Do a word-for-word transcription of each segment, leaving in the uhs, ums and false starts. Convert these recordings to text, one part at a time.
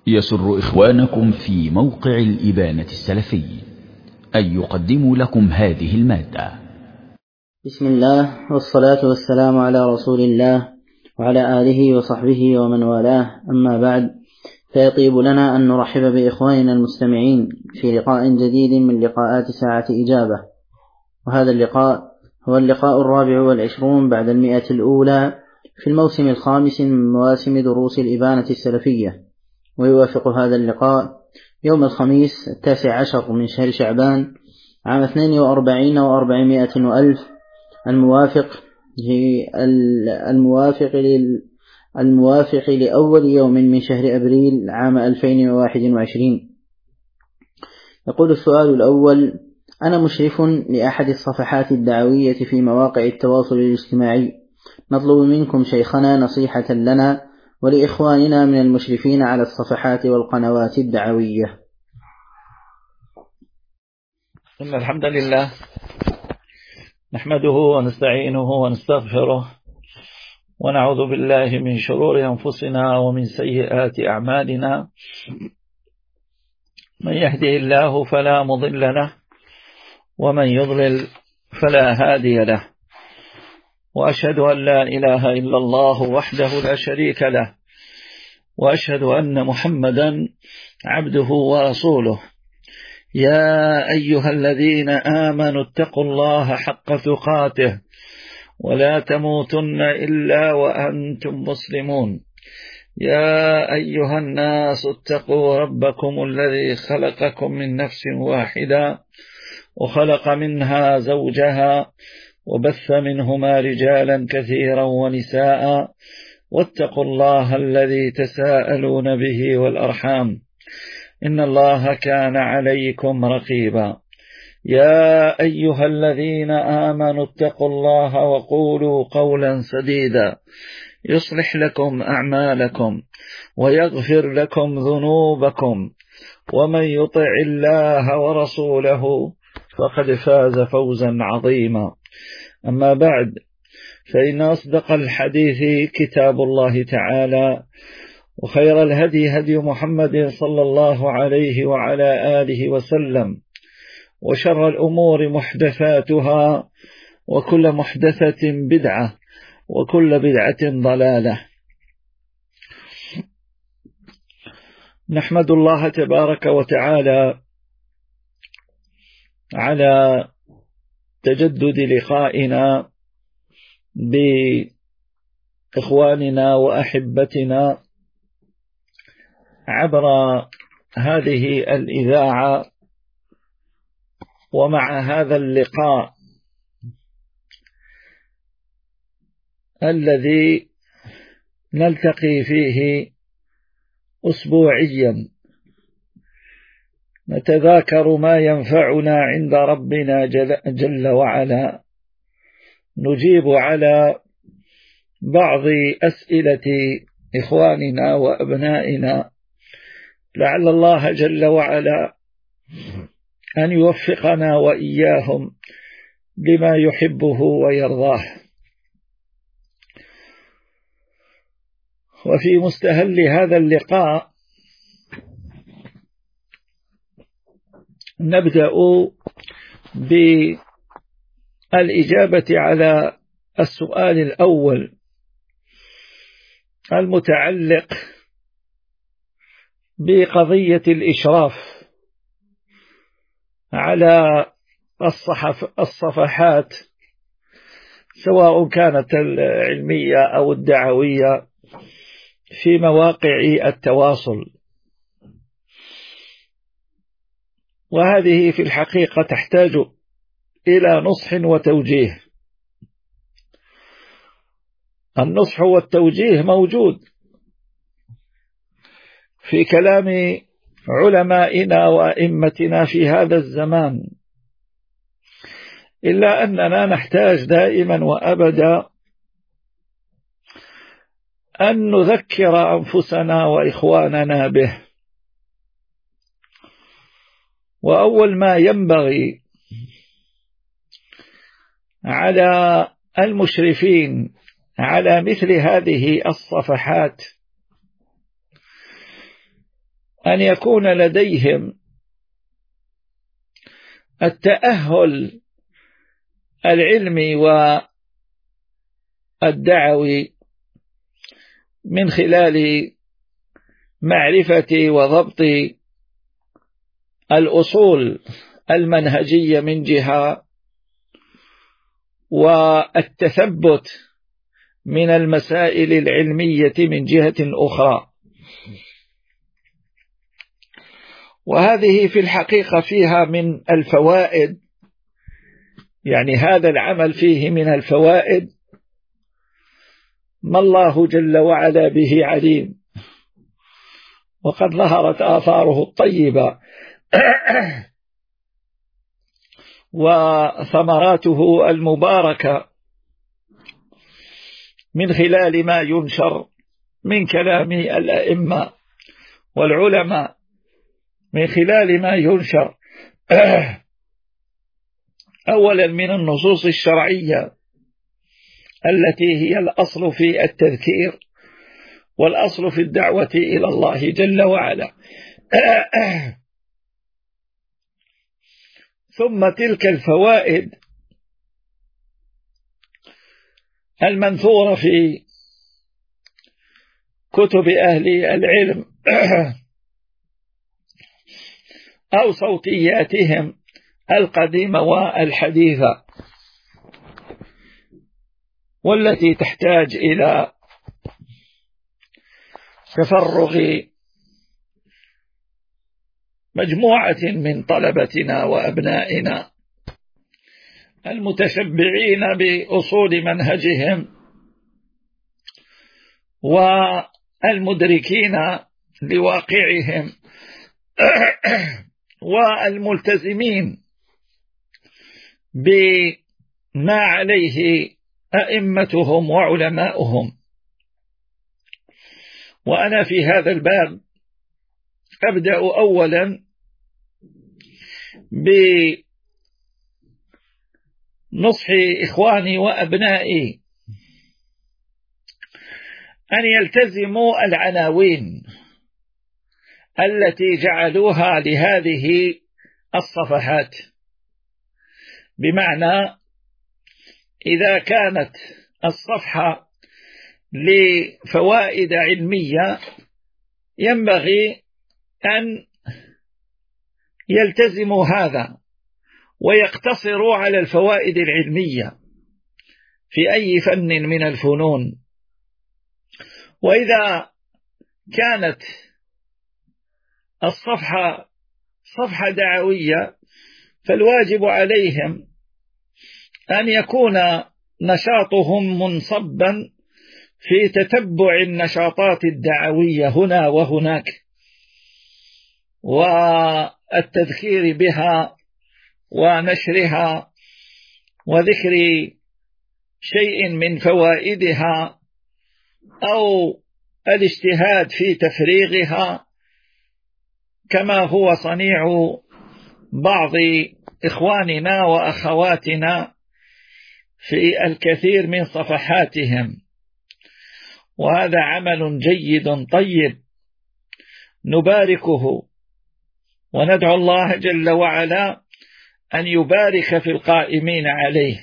يسر إخوانكم في موقع الإبانة السلفي أن يقدموا لكم هذه المادة. بسم الله والصلاة والسلام على رسول الله وعلى آله وصحبه ومن والاه، أما بعد، فيطيب لنا أن نرحب بإخواننا المستمعين في لقاء جديد من لقاءات ساعة إجابة. وهذا اللقاء هو اللقاء الرابع والعشرون بعد المئة الأولى في الموسم الخامس من مواسم دروس الإبانة السلفية، ويوافق هذا اللقاء يوم الخميس التاسع عشر من شهر شعبان عام اثنين وأربعين وأربعمائة وألف، الموافق الموافق الموافق لأول يوم من شهر أبريل عام ألفين وواحد وعشرين. يقول السؤال الأول: أنا مشرف لأحد الصفحات الدعوية في مواقع التواصل الاجتماعي، نطلب منكم شيخنا نصيحة لنا ولإخواننا من المشرفين على الصفحات والقنوات الدعوية. إن الحمد لله نحمده ونستعينه ونستغفره ونعوذ بالله من شرور أنفسنا ومن سيئات أعمالنا. من يهده الله فلا مضل له ومن يضلل فلا هادي له، وأشهد أن لا إله إلا الله وحده لا شريك له، وأشهد أن محمدا عبده ورسوله. يا أيها الذين آمنوا اتقوا الله حق تقاته ولا تموتن إلا وأنتم مسلمون. يا أيها الناس اتقوا ربكم الذي خلقكم من نفس واحدة وخلق منها زوجها وبث منهما رجالا كثيرا ونساء، واتقوا الله الذي تساءلون به والأرحام، إن الله كان عليكم رقيبا. يا أيها الذين آمنوا اتقوا الله وقولوا قولا سديدا يصلح لكم أعمالكم ويغفر لكم ذنوبكم، ومن يطع الله ورسوله فقد فاز فوزا عظيما. أما بعد، فإن أصدق الحديث كتاب الله تعالى، وخير الهدي هدي محمد صلى الله عليه وعلى آله وسلم، وشر الأمور محدثاتها، وكل محدثة بدعة، وكل بدعة ضلالة. نحمد الله تبارك وتعالى على تجدد لقائنا بإخواننا وأحبتنا عبر هذه الإذاعة، ومع هذا اللقاء الذي نلتقي فيه أسبوعيا نتذاكر ما ينفعنا عند ربنا جل وعلا، نجيب على بعض أسئلة إخواننا وأبنائنا، لعل الله جل وعلا أن يوفقنا وإياهم لما يحبه ويرضاه. وفي مستهل هذا اللقاء نبدأ بالإجابة على السؤال الأول المتعلق بقضية الإشراف على الصحف الصفحات، سواء كانت العلمية أو الدعوية، في مواقع التواصل. وهذه في الحقيقة تحتاج إلى نصح وتوجيه. النصح والتوجيه موجود في كلام علمائنا وأئمتنا في هذا الزمان، إلا أننا نحتاج دائما وأبدا أن نذكر أنفسنا وإخواننا به. وأول ما ينبغي على المشرفين على مثل هذه الصفحات أن يكون لديهم التأهل العلمي والدعوي من خلال معرفة وضبط الأصول المنهجية من جهة، والتثبت من المسائل العلمية من جهة أخرى. وهذه في الحقيقة فيها من الفوائد، يعني هذا العمل فيه من الفوائد ما الله جل وعلا به عليم، وقد ظهرت آثاره الطيبة وثمراته المباركة من خلال ما ينشر من كلام الأئمة والعلماء، من خلال ما ينشر أولا من النصوص الشرعية التي هي الأصل في التذكير والأصل في الدعوة إلى الله جل وعلا، ثم تلك الفوائد المنثورة في كتب أهل العلم أو صوتياتهم القديمة والحديثة، والتي تحتاج إلى تفرغ مجموعة من طلبتنا وأبنائنا المتشبعين بأصول منهجهم والمدركين لواقعهم والملتزمين بما عليه أئمتهم وعلماؤهم. وأنا في هذا الباب أبدأ أولا بنصح إخواني وأبنائي أن يلتزموا العناوين التي جعلوها لهذه الصفحات، بمعنى إذا كانت الصفحة لفوائد علمية ينبغي أن يلتزموا هذا ويقتصروا على الفوائد العلمية في أي فن من الفنون. وإذا كانت الصفحة صفحة دعوية فالواجب عليهم أن يكون نشاطهم منصبا في تتبع النشاطات الدعوية هنا وهناك والتذكير بها ونشرها وذكر شيء من فوائدها أو الاجتهاد في تفريغها، كما هو صنيع بعض إخواننا وأخواتنا في الكثير من صفحاتهم. وهذا عمل جيد طيب نباركه وندعو الله جل وعلا أن يبارك في القائمين عليه.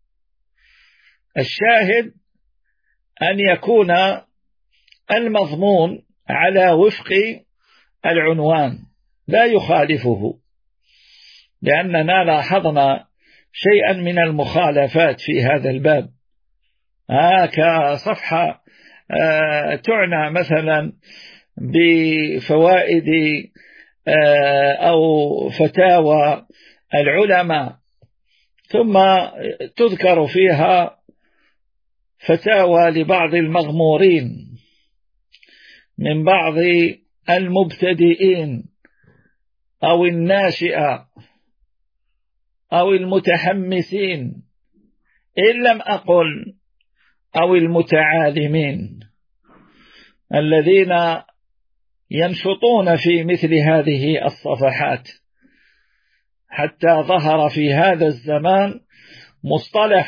الشاهد أن يكون المضمون على وفق العنوان لا يخالفه، لأننا لاحظنا شيئا من المخالفات في هذا الباب. آه كصفحة آه تعنى مثلا بفوائد آه أو فتاوى العلماء، ثم تذكر فيها فتاوى لبعض المغمورين من بعض المبتدئين أو الناشئة أو المتحمسين، إن لم أقل أو المتعالمين الذين ينشطون في مثل هذه الصفحات، حتى ظهر في هذا الزمان مصطلح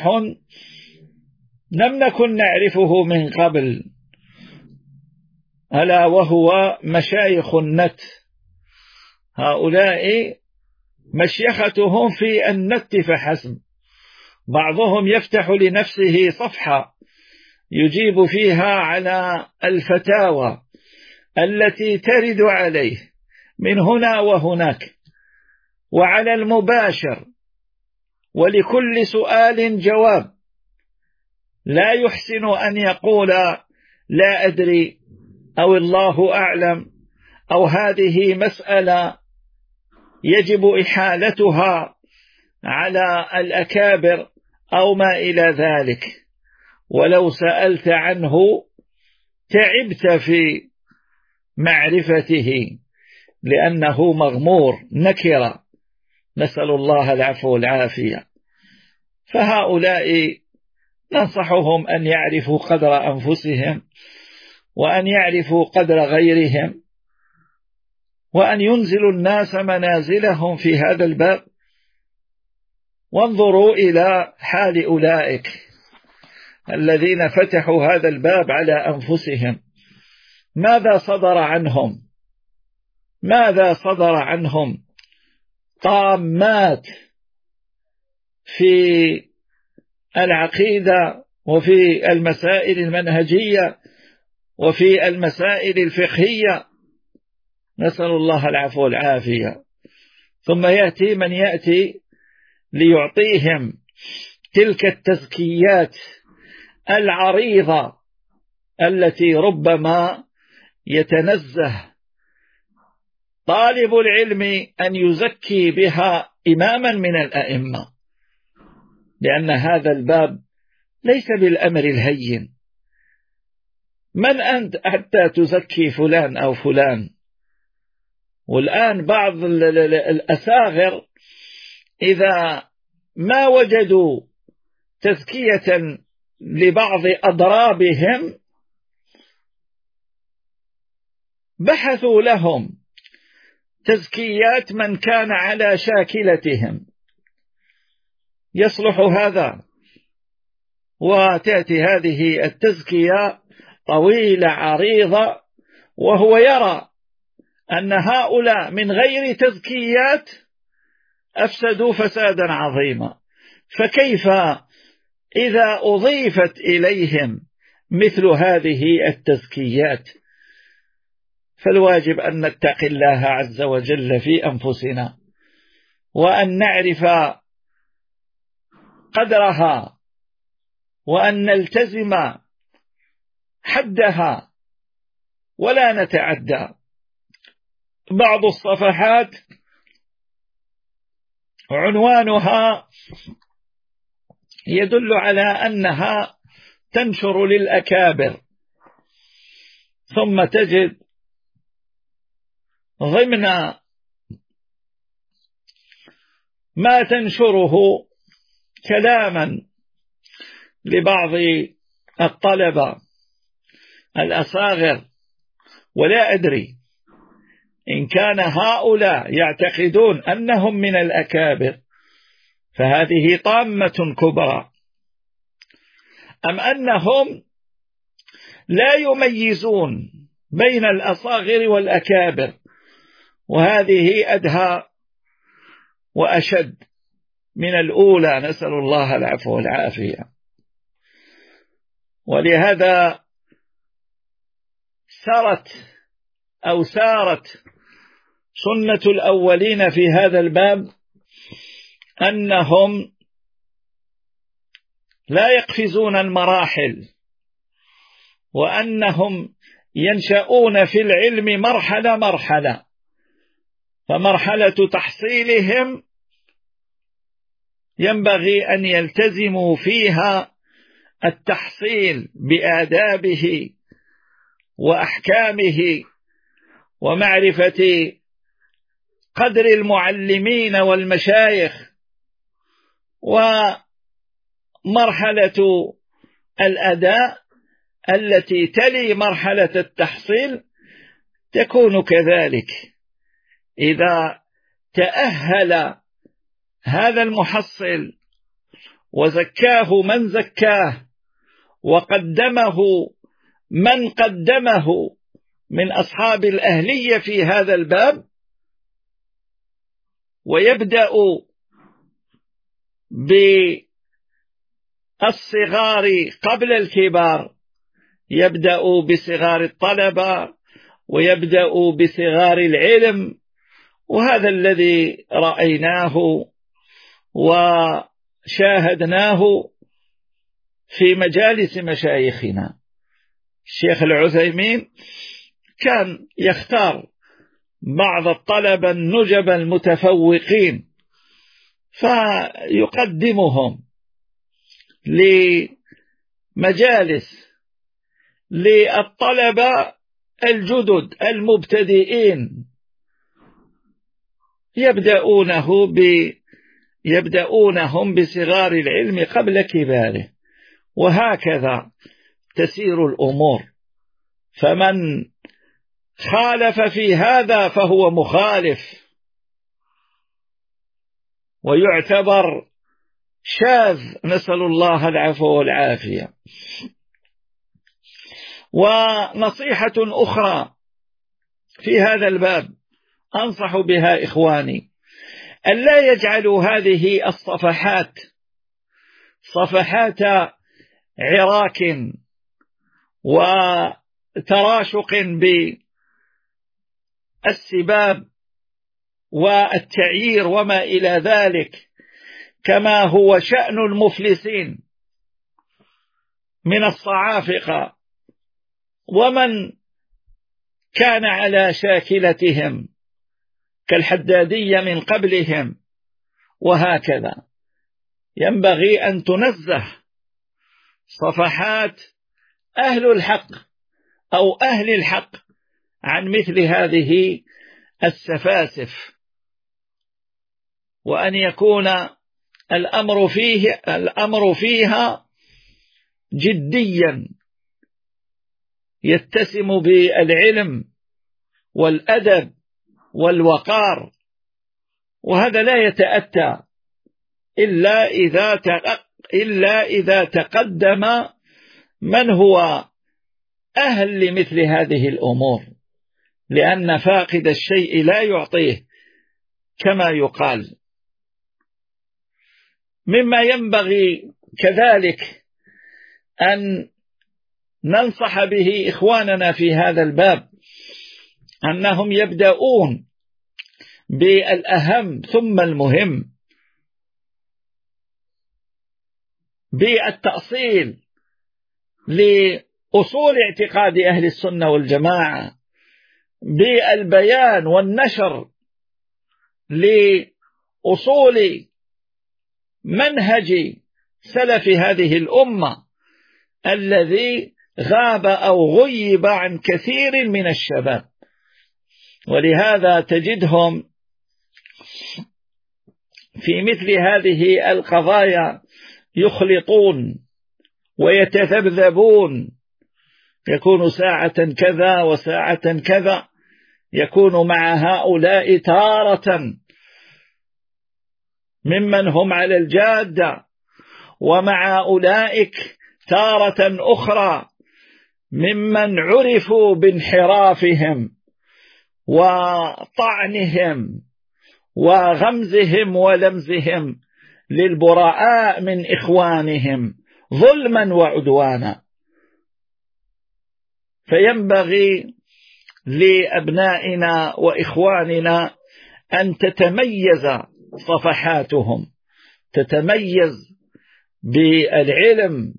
لم نكن نعرفه من قبل، ألا وهو مشايخ النت هؤلاء مشيختهم في النت فحسب، بعضهم يفتح لنفسه صفحة يجيب فيها على الفتاوى التي ترد عليه من هنا وهناك وعلى المباشر، ولكل سؤال جواب، لا يحسن أن يقول لا أدري أو الله أعلم أو هذه مسألة يجب إحالتها على الأكابر أو ما إلى ذلك. ولو سألت عنه تعبت في معرفته لأنه مغمور نكرة، نسأل الله العفو والعافية. فهؤلاء ننصحهم أن يعرفوا قدر أنفسهم وأن يعرفوا قدر غيرهم، وأن ينزلوا الناس منازلهم في هذا الباب. وانظروا إلى حال أولئك الذين فتحوا هذا الباب على أنفسهم، ماذا صدر عنهم؟ ماذا صدر عنهم؟ طامات في العقيدة وفي المسائل المنهجية وفي المسائل الفقهية، نسأل الله العفو والعافية. ثم يأتي من يأتي ليعطيهم تلك التزكيات العريضة التي ربما يتنزه طالب العلم أن يزكي بها إماما من الأئمة، لأن هذا الباب ليس بالأمر الهين. من أنت حتى تزكي فلان أو فلان؟ والآن بعض الأساغر إذا ما وجدوا تزكية لبعض أضرابهم بحثوا لهم تزكيات من كان على شاكلتهم. يصلح هذا؟ وتأتي هذه التزكية طويلة عريضة، وهو يرى أن هؤلاء من غير تزكيات أفسدوا فسادا عظيما. فكيف إذا أضيفت إليهم مثل هذه التزكيات؟ فالواجب أن نتقي الله عز وجل في أنفسنا، وأن نعرف قدرها، وأن نلتزم حدها ولا نتعدى. بعض الصفحات عنوانها يدل على أنها تنشر للأكابر، ثم تجد ضمن ما تنشره كلاما لبعض الطلبة الأصاغر، ولا أدري إن كان هؤلاء يعتقدون أنهم من الأكابر فهذه طامة كبرى، أم أنهم لا يميزون بين الأصاغر والأكابر، وهذه أدهى وأشد من الأولى، نسأل الله العفو والعافية. ولهذا سرت أو سارت سنة الأولين في هذا الباب أنهم لا يقفزون المراحل، وأنهم ينشؤون في العلم مرحلة مرحلة. فمرحلة تحصيلهم ينبغي أن يلتزموا فيها التحصيل بآدابه وأحكامه ومعرفة قدر المعلمين والمشايخ. ومرحلة الأداء التي تلي مرحلة التحصيل تكون كذلك. إذا تأهل هذا المحصل وزكاه من زكاه وقدمه من قدمه من أصحاب الأهلية في هذا الباب، ويبدأ بالصغار قبل الكبار، يبدأ بصغار الطلبة ويبدأ بصغار العلم. وهذا الذي رأيناه وشاهدناه في مجالس مشايخنا. الشيخ العثيمين كان يختار بعض الطلبة النجب المتفوقين فيقدمهم لمجالس للطلبة الجدد المبتدئين، يبدأونه ب يبدأونهم بصغار العلم قبل كباره، وهكذا تسير الأمور. فمن خالف في هذا فهو مخالف ويعتبر شاذ، نسأل الله العفو والعافية. ونصيحة أخرى في هذا الباب أنصح بها إخواني، أن لا يجعلوا هذه الصفحات صفحات عراك وتراشق بالسباب والتعيير وما إلى ذلك، كما هو شأن المفلسين من الصعافقة ومن كان على شاكلتهم كالحدادية من قبلهم. وهكذا ينبغي أن تنزه صفحات أهل الحق أو أهل الحق عن مثل هذه السفاسف، وأن يكون الأمر فيه الأمر فيها جديا يتسم بالعلم والأدب والوقار. وهذا لا يتأتى إلا إذا إلا إذا تقدم من هو أهل لمثل هذه الأمور، لأن فاقد الشيء لا يعطيه كما يقال. مما ينبغي كذلك أن ننصح به إخواننا في هذا الباب أنهم يبدأون بالأهم ثم المهم، بالتأصيل لأصول اعتقاد أهل السنة والجماعة، بالبيان والنشر لأصول منهج سلف هذه الأمة الذي غاب أو غيب عن كثير من الشباب. ولهذا تجدهم في مثل هذه القضايا يخلطون ويتذبذبون، يكون ساعة كذا وساعة كذا، يكون مع هؤلاء تارة ممن هم على الجادة، ومع أولئك تارة أخرى ممن عرفوا بانحرافهم وطعنهم وغمزهم ولمزهم للبراء من إخوانهم ظلما وعدوانا. فينبغي لأبنائنا وإخواننا أن تتميز صفحاتهم، تتميز بالعلم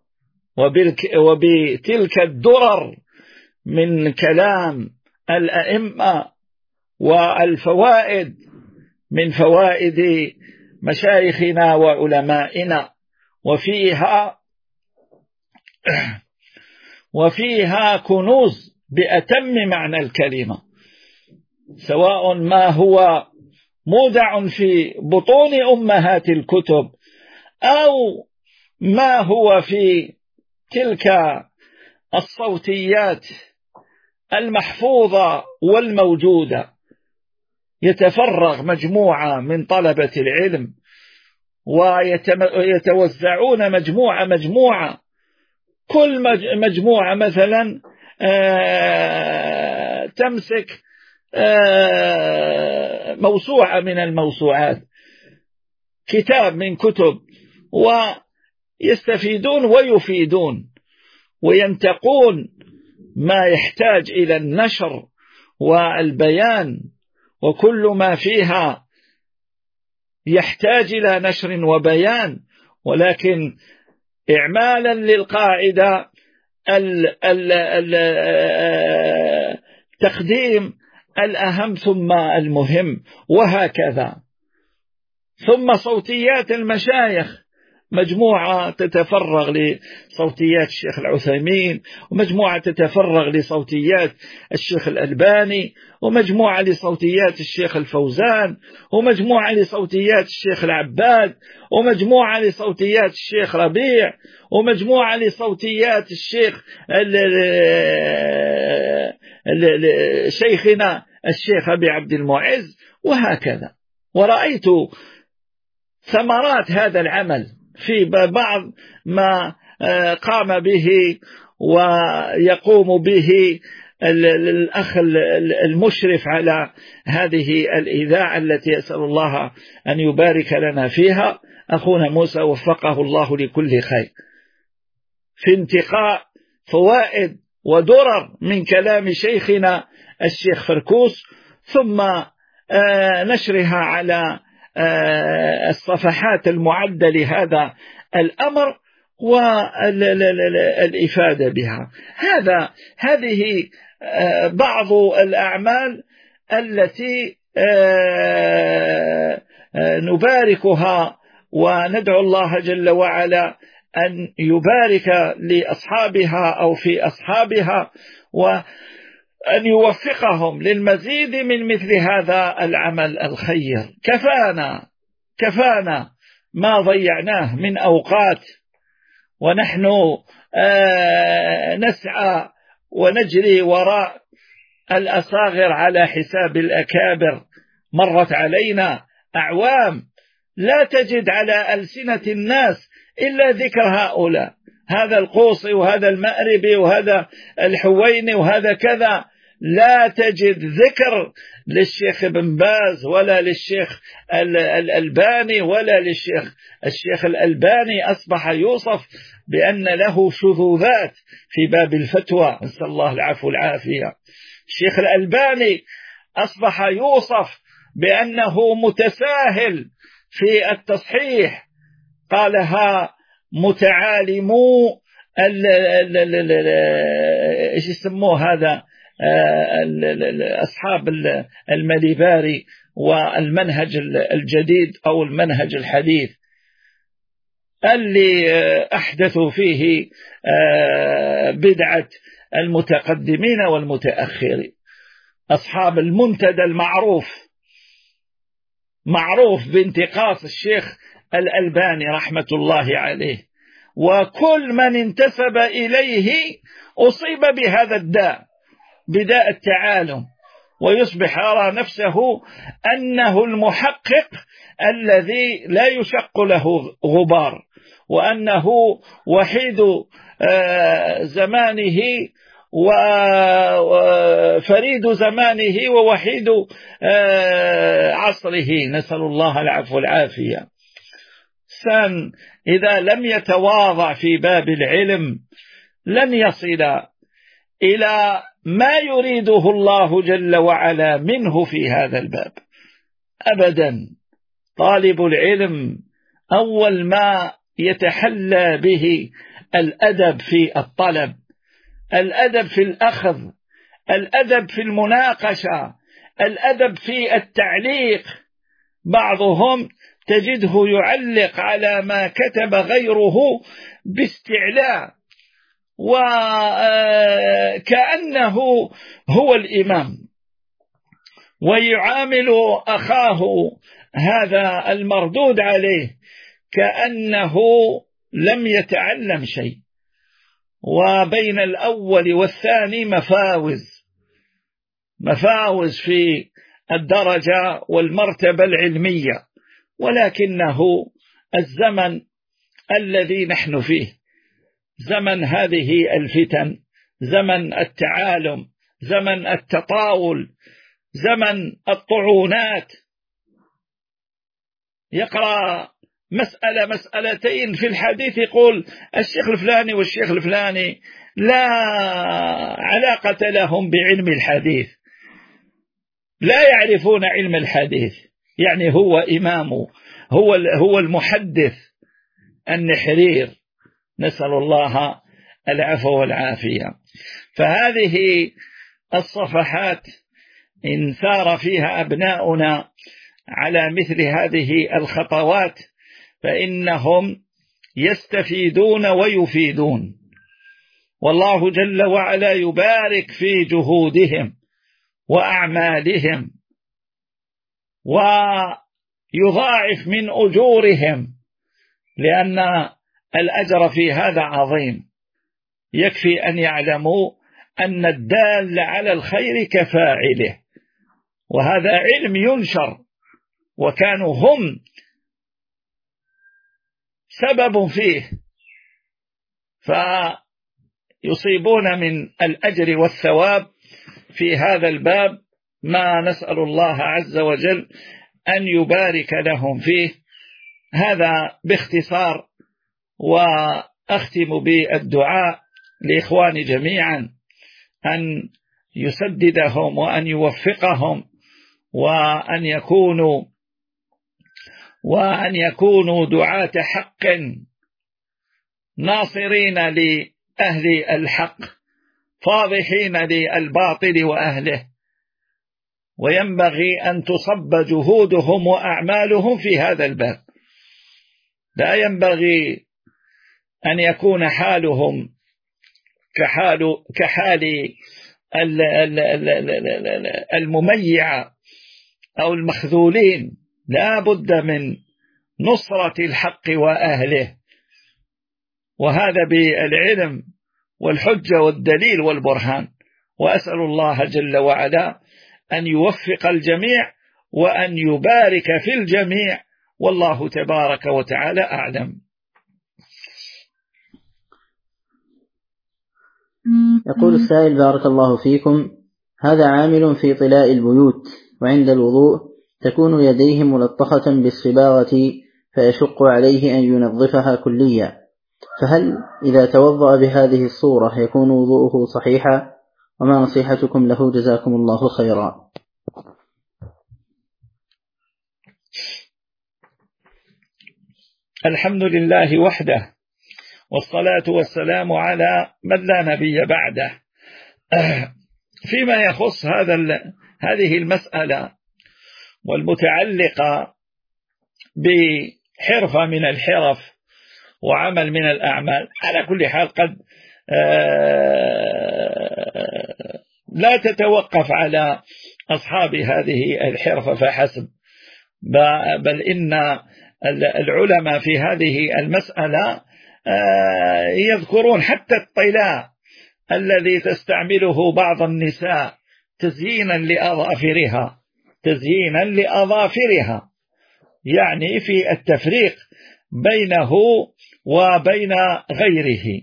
وبتلك الدرر من كلام الأئمة والفوائد من فوائد مشايخنا وعلمائنا، وفيها وفيها كنوز بأتم معنى الكلمة، سواء ما هو مودع في بطون أمهات الكتب أو ما هو في تلك الصوتيات المحفوظة والموجودة. يتفرغ مجموعة من طلبة العلم ويتوزعون مجموعة مجموعة، كل مجموعة مثلا تمسك موسوعة من الموسوعات، كتاب من كتب، ويستفيدون ويفيدون وينتقون ما يحتاج إلى النشر والبيان، وكل ما فيها يحتاج إلى نشر وبيان، ولكن إعمالا للقاعدة التقديم الأهم ثم المهم، وهكذا. ثم صوتيات المشايخ، مجموعة تتفرغ لصوتيات الشيخ العثيمين، ومجموعة تتفرغ لصوتيات الشيخ الألباني، ومجموعة لصوتيات الشيخ الفوزان، ومجموعة لصوتيات الشيخ العباد، ومجموعة لصوتيات الشيخ ربيع، ومجموعة لصوتيات الشيخ شيخنا الشيخ أبي عبد المعز، وهكذا. ورأيت ثمرات هذا العمل في بعض ما قام به ويقوم به الأخ المشرف على هذه الإذاعة التي أسأل الله أن يبارك لنا فيها، أخونا موسى وفقه الله لكل خير، في انتقاء فوائد ودرر من كلام شيخنا الشيخ فركوس، ثم نشرها على الصفحات المعدة لهذا الأمر والإفادة بها. هذا هذه بعض الأعمال التي نباركها، وندعو الله جل وعلا أن يبارك لأصحابها أو في أصحابها، وأن يوفقهم للمزيد من مثل هذا العمل الخير. كفانا كفانا ما ضيعناه من أوقات ونحن نسعى ونجري وراء الأصاغر على حساب الأكابر. مرت علينا أعوام لا تجد على ألسنة الناس إلا ذكر هؤلاء، هذا القوصي وهذا المأربي وهذا الحويني وهذا كذا، لا تجد ذكر للشيخ ابن باز ولا للشيخ الألباني ولا للشيخ الشيخ الألباني أصبح يوصف بأن له شذوذات في باب الفتوى، نسأل الله العفو والعافية. الشيخ الألباني أصبح يوصف بأنه متساهل في التصحيح، قالها متعالمو ايش يسموه هذا أصحاب المليباري والمنهج الجديد أو المنهج الحديث اللي أحدثوا فيه بدعة المتقدمين والمتأخرين. أصحاب المنتدى المعروف معروف بانتقاص الشيخ الألباني رحمة الله عليه، وكل من انتسب إليه أصيب بهذا الداء، بداء التعالم، ويصبح يرى نفسه أنه المحقق الذي لا يشق له غبار، وأنه وحيد زمانه وفريد زمانه ووحيد عصره، نسأل الله العفو والعافية. الإنسان إذا لم يتواضع في باب العلم لن يصل إلى ما يريده الله جل وعلا منه في هذا الباب أبدا. طالب العلم أول ما يتحلى به الأدب في الطلب، الأدب في الأخذ، الأدب في المناقشة، الأدب في التعليق. بعضهم تجده يعلق على ما كتب غيره باستعلاء وكأنه هو الإمام، ويعامل أخاه هذا المردود عليه كأنه لم يتعلم شيء. وبين الأول والثاني مفاوز مفاوز في الدرجة والمرتبة العلمية، ولكنه الزمن الذي نحن فيه زمن هذه الفتن، زمن التعالم، زمن التطاول، زمن الطعونات يقرأ مسألة مسألتين في الحديث يقول الشيخ الفلاني والشيخ الفلاني لا علاقة لهم بعلم الحديث، لا يعرفون علم الحديث، يعني هو إمامه، هو هو المحدث النحرير، نسأل الله العفو والعافية. فهذه الصفحات إن سار فيها أبناؤنا على مثل هذه الخطوات فإنهم يستفيدون ويفيدون، والله جل وعلا يبارك في جهودهم وأعمالهم ويضاعف من أجورهم، لأن الأجر في هذا عظيم. يكفي أن يعلموا أن الدال على الخير كفاعله، وهذا علم ينشر، وكانوا هم سبب فيه، فيصيبون من الأجر والثواب في هذا الباب ما نسأل الله عز وجل أن يبارك لهم فيه. هذا باختصار، وأختم بالدعاء لإخواني جميعا أن يسددهم وأن يوفقهم وأن يكونوا وأن يكونوا دعاة حق ناصرين لأهل الحق فاضحين للباطل وأهله، وينبغي أن تصب جهودهم وأعمالهم في هذا الباب. لا ينبغي أن يكون حالهم كحال كحال المميع أو المخذولين، لا بد من نصرة الحق وأهله، وهذا بالعلم والحجة والدليل والبرهان. وأسأل الله جل وعلا أن يوفق الجميع وأن يبارك في الجميع، والله تبارك وتعالى أعلم. يقول السائل: بارك الله فيكم، هذا عامل في طلاء البيوت، وعند الوضوء تكون يديه ملطخة بالصباغة فيشق عليه أن ينظفها كليا، فهل إذا توضأ بهذه الصورة يكون وضوءه صحيحا؟ وما نصيحتكم له جزاكم الله خيرا. الحمد لله وحده، والصلاة والسلام على من لا نبي بعده. فيما يخص هذا هذه المسألة والمتعلقة بحرفة من الحرف وعمل من الأعمال، على كل حال قد لا تتوقف على أصحاب هذه الحرفة فحسب، بل إن العلماء في هذه المسألة يذكرون حتى الطلاء الذي تستعمله بعض النساء تزيينا لأظافرها تزيينا لأظافرها يعني في التفريق بينه وبين غيره،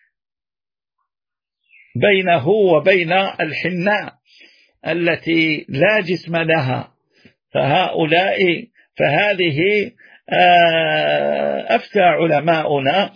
بينه وبين الحناء التي لا جسم لها. فهؤلاء فهذه أفتى علماؤنا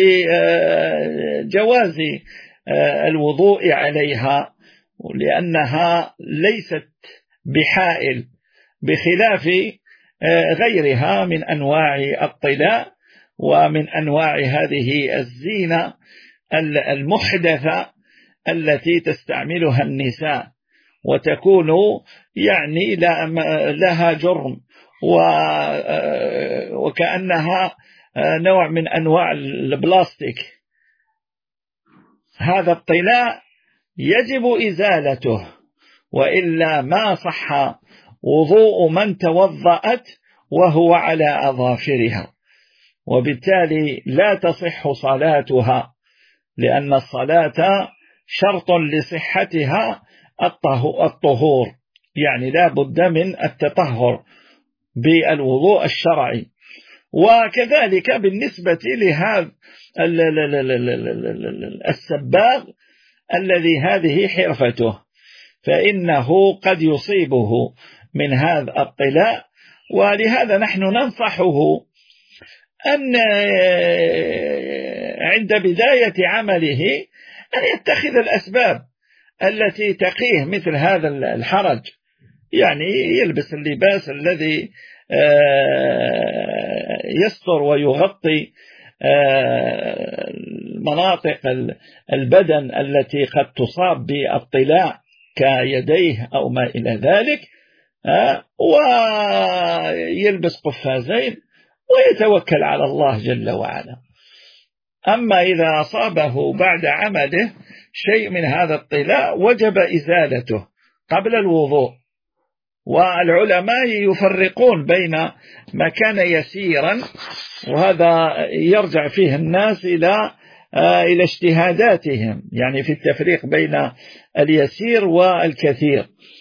بجواز الوضوء عليها، لأنها ليست بحائل، بخلاف غيرها من أنواع الطلاء ومن أنواع هذه الزينة المحدثة التي تستعملها النساء وتكون يعني لها جرم وكأنها نوع من أنواع البلاستيك. هذا الطلاء يجب إزالته، وإلا ما صح وضوء من توضأت وهو على أظافرها، وبالتالي لا تصح صلاتها، لأن الصلاة شرط لصحتها الطهور، يعني لا بد من التطهر بالوضوء الشرعي. وكذلك بالنسبة لهذا السباغ الذي هذه حرفته، فإنه قد يصيبه من هذا الطلاء. ولهذا نحن ننصحه أن عند بداية عمله أن يتخذ الأسباب التي تقيه مثل هذا الحرج، يعني يلبس اللباس الذي يستر ويغطي مناطق البدن التي قد تصاب بالطلاء كيديه أو ما إلى ذلك، ويلبس قفازين ويتوكل على الله جل وعلا. أما إذا أصابه بعد عمله شيء من هذا الطلاء وجب إزالته قبل الوضوء. والعلماء يفرقون بين ما كان يسيرا، وهذا يرجع فيه الناس إلى إلى اجتهاداتهم، يعني في التفريق بين اليسير والكثير.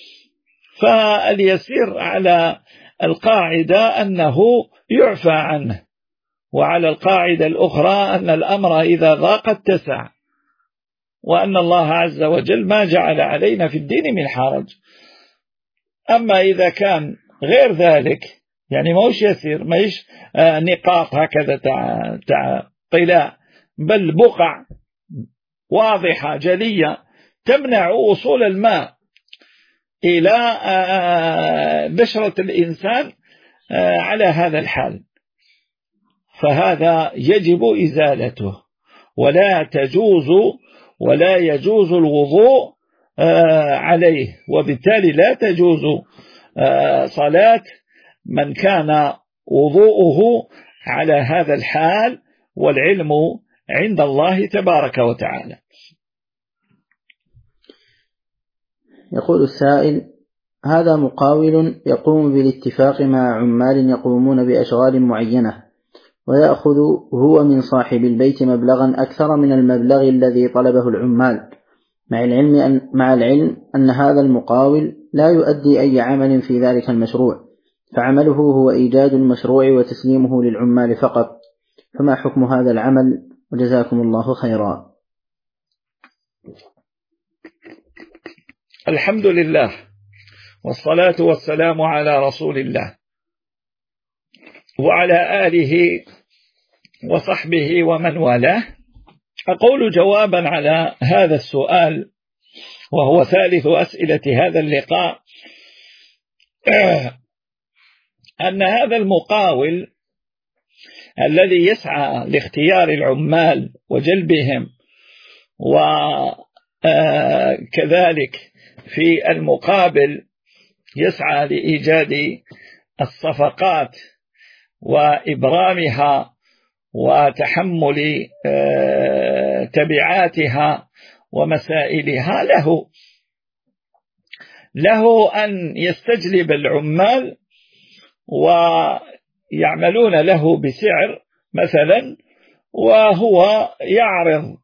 فاليسير على القاعدة أنه يعفى عنه، وعلى القاعدة الأخرى أن الأمر إذا ضاق اتسع، وأن الله عز وجل ما جعل علينا في الدين من حرج. أما إذا كان غير ذلك، يعني موش يسير، مايش نقاط هكذا تاع تاع طلاء، بل بقع واضحة جلية تمنع وصول الماء إلى بشرة الإنسان على هذا الحال، فهذا يجب إزالته، ولا تجوز ولا يجوز الوضوء عليه، وبالتالي لا تجوز صلاة من كان وضوءه على هذا الحال، والعلم عند الله تبارك وتعالى. يقول السائل: هذا مقاول يقوم بالاتفاق مع عمال يقومون بأشغال معينة، ويأخذ هو من صاحب البيت مبلغا أكثر من المبلغ الذي طلبه العمال، مع العلم أن, مع العلم أن هذا المقاول لا يؤدي أي عمل في ذلك المشروع، فعمله هو إيجاد المشروع وتسليمه للعمال فقط، فما حكم هذا العمل؟ وجزاكم الله خيرا. الحمد لله، والصلاة والسلام على رسول الله وعلى آله وصحبه ومن والاه. أقول جوابا على هذا السؤال، وهو ثالث أسئلة هذا اللقاء، أن هذا المقاول الذي يسعى لاختيار العمال وجلبهم، وكذلك في المقابل يسعى لإيجاد الصفقات وإبرامها وتحمل تبعاتها ومسائلها، له له أن يستجلب العمال ويعملون له بسعر مثلا، وهو يعرض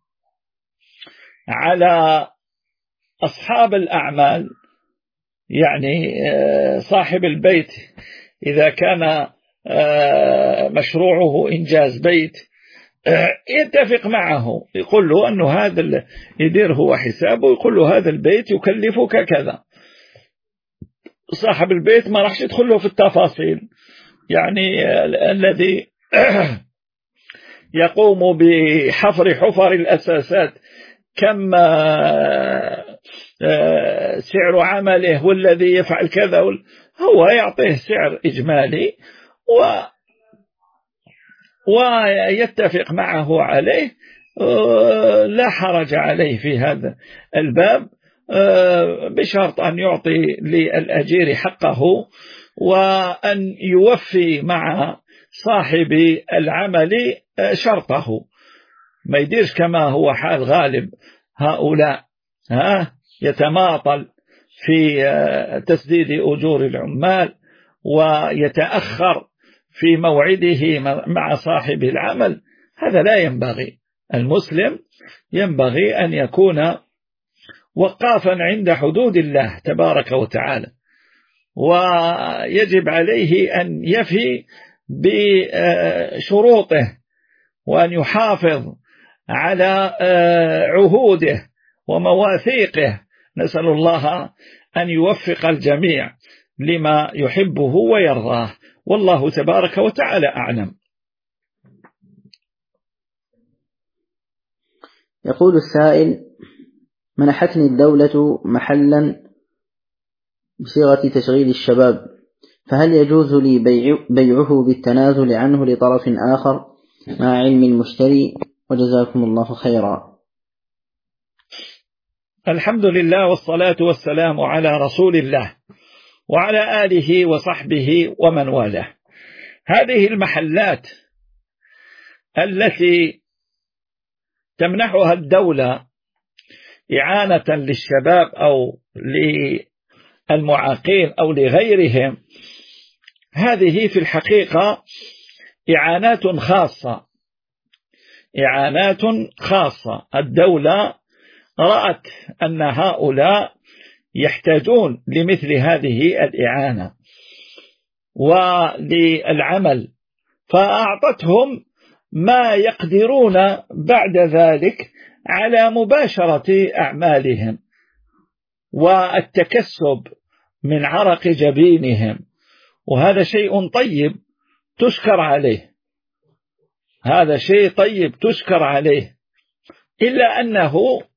على أصحاب الأعمال، يعني صاحب البيت إذا كان مشروعه إنجاز بيت يتفق معه، يقول له أنه هذا يدير هو حسابه، يقول له هذا البيت يكلفك كذا. صاحب البيت ما راح يدخل له في التفاصيل، يعني الذي يقوم بحفر حفر الأساسات كم سعر عمله والذي يفعل كذا، هو يعطيه سعر إجمالي و ويتفق معه عليه، لا حرج عليه في هذا الباب، بشرط أن يعطي للأجير حقه، وأن يوفي مع صاحب العمل شرطه، ما يديرش كما هو حال غالب هؤلاء، ها يتماطل في تسديد أجور العمال ويتأخر في موعده مع صاحب العمل. هذا لا ينبغي. المسلم ينبغي أن يكون وقافا عند حدود الله تبارك وتعالى، ويجب عليه أن يفي بشروطه، وأن يحافظ على عهوده ومواثيقه نسأل الله أن يوفق الجميع لما يحبه ويرضاه، والله تبارك وتعالى أعلم. يقول السائل: منحتني الدولة محلا بصيغة تشغيل الشباب، فهل يجوز لي بيع بيعه بالتنازل عنه لطرف آخر مع علم المشتري؟ وجزاكم الله خيرا. الحمد لله والصلاة والسلام على رسول الله وعلى آله وصحبه ومن والاه. هذه المحلات التي تمنحها الدولة إعانة للشباب أو للمعاقين أو لغيرهم، هذه في الحقيقة إعانات خاصة إعانات خاصة. الدولة رأت أن هؤلاء يحتاجون لمثل هذه الإعانة وللعمل، فأعطتهم ما يقدرون بعد ذلك على مباشرة أعمالهم والتكسب من عرق جبينهم، وهذا شيء طيب تشكر عليه هذا شيء طيب تشكر عليه إلا أنه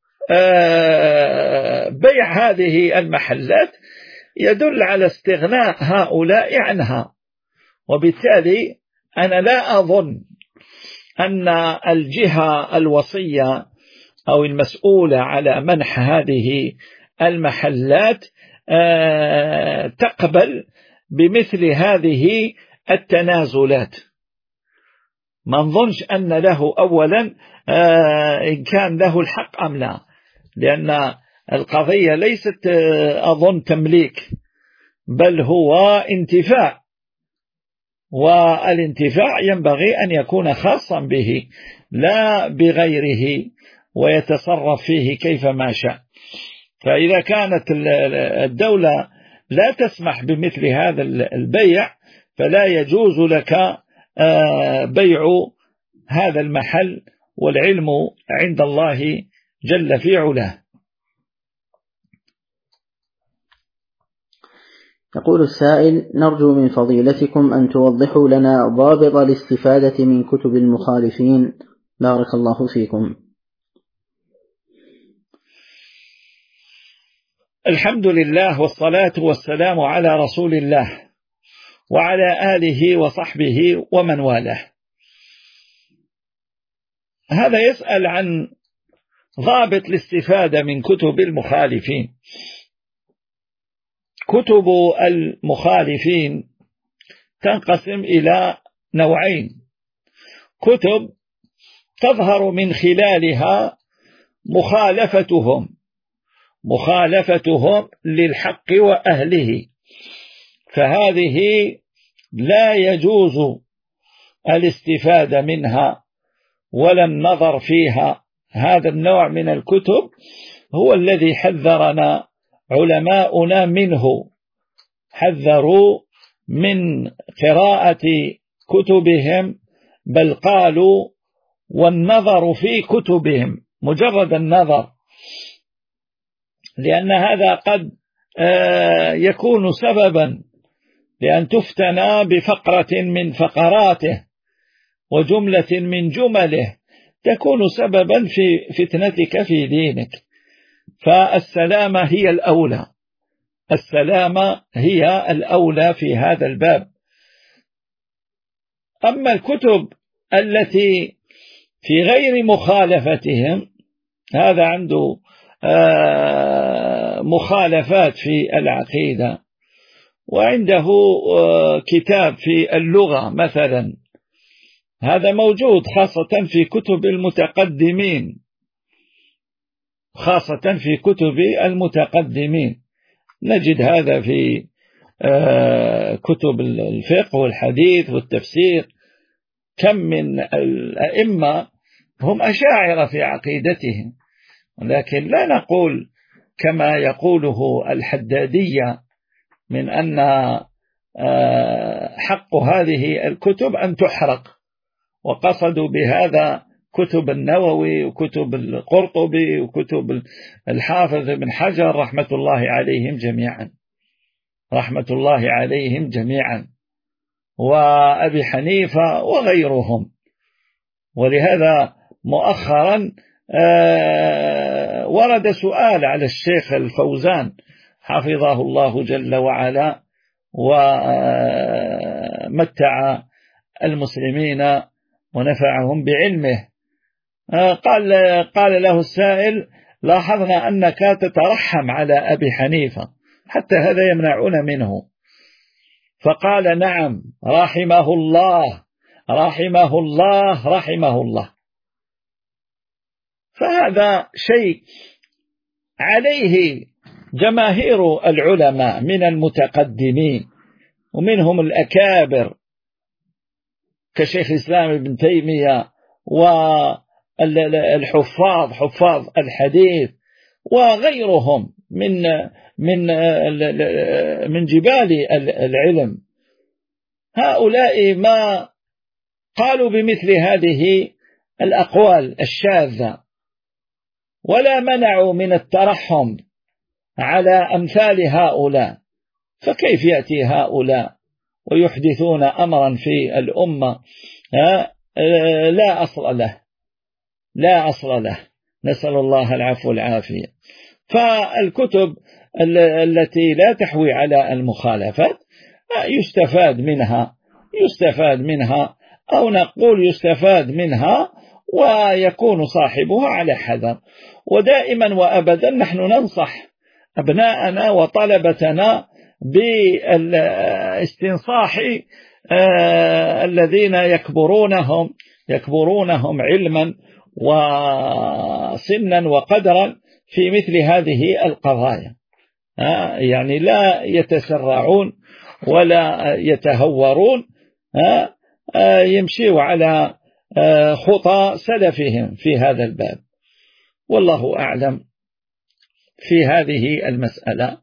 بيع هذه المحلات يدل على استغناء هؤلاء عنها، وبالتالي أنا لا أظن أن الجهة الوصية أو المسؤولة على منح هذه المحلات تقبل بمثل هذه التنازلات. ما نظنش أن له أولا إن كان له الحق أم لا، لأن القضية ليست أظن تمليك، بل هو انتفاع، والانتفاع ينبغي أن يكون خاصا به لا بغيره ويتصرف فيه كيفما شاء. فإذا كانت الدولة لا تسمح بمثل هذا البيع فلا يجوز لك بيع هذا المحل، والعلم عند الله جل في علاه. يقول السائل: نرجو من فضيلتكم أن توضحوا لنا ضابط الاستفادة من كتب المخالفين، بارك الله فيكم. الحمد لله والصلاة والسلام على رسول الله وعلى آله وصحبه ومن والاه. هذا يسأل عن ضابط الاستفادة من كتب المخالفين. كتب المخالفين تنقسم إلى نوعين: كتب تظهر من خلالها مخالفتهم مخالفتهم للحق وأهله، فهذه لا يجوز الاستفادة منها ولا النظر فيها. هذا النوع من الكتب هو الذي حذرنا علماؤنا منه، حذروا من قراءة كتبهم، بل قالوا والنظر في كتبهم، مجرد النظر، لأن هذا قد يكون سببا لأن تفتن بفقرة من فقراته وجملة من جمله تكون سببا في فتنتك في دينك. فالسلامة هي الأولى السلامة هي الأولى في هذا الباب. أما الكتب التي في غير مخالفتهم، هذا عنده مخالفات في العقيدة، وعنده كتاب في اللغة مثلا، هذا موجود خاصة في كتب المتقدمين خاصة في كتب المتقدمين نجد هذا في كتب الفقه والحديث والتفسير. كم من الأئمة هم أشاعرة في عقيدتهم، لكن لا نقول كما يقوله الحدادية من أن حق هذه الكتب أن تحرق، وقصدوا بهذا كتب النووي وكتب القرطبي وكتب الحافظ بن حجر رحمة الله عليهم جميعا رحمة الله عليهم جميعا وأبي حنيفة وغيرهم. ولهذا مؤخرا ورد سؤال على الشيخ الفوزان حفظه الله جل وعلا ومتع المسلمين ونفعهم بعلمه. قال قال له السائل: لاحظنا أنك تترحم على أبي حنيفة حتى هذا يمنعون منه. فقال: نعم، رحمه الله رحمه الله رحمه الله. فهذا شيء عليه جماهير العلماء من المتقدمين ومنهم الأكابر كشيخ الإسلام ابن تيمية والحفاظ حفاظ الحديث وغيرهم من من من جبال العلم. هؤلاء ما قالوا بمثل هذه الأقوال الشاذة ولا منعوا من الترحم على أمثال هؤلاء. فكيف يأتي هؤلاء ويحدثون أمرا في الأمة لا أصل له لا أصل له نسأل الله العفو والعافية. فالكتب التي لا تحوي على المخالفات يستفاد منها يستفاد منها أو نقول يستفاد منها ويكون صاحبها على حذر. ودائما وأبدا نحن ننصح أبناءنا وطلبتنا بالاستنصاح الذين يكبرونهم يكبرونهم علما وسنا وقدرا في مثل هذه القضايا، يعني لا يتسرعون ولا يتهورون، يمشوا على خطى سلفهم في هذا الباب. والله أعلم في هذه المسألة.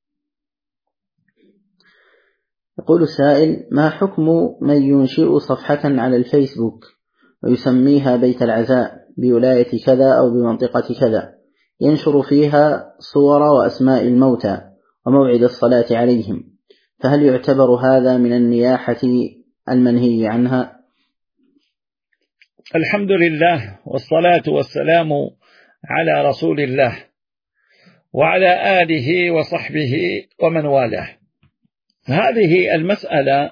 يقول السائل: ما حكم من ينشئ صفحة على الفيسبوك ويسميها بيت العزاء بولاية كذا أو بمنطقة كذا، ينشر فيها صور وأسماء الموتى وموعد الصلاة عليهم، فهل يعتبر هذا من النياحة المنهي عنها؟ الحمد لله والصلاة والسلام على رسول الله وعلى آله وصحبه ومن والاه. هذه المسألة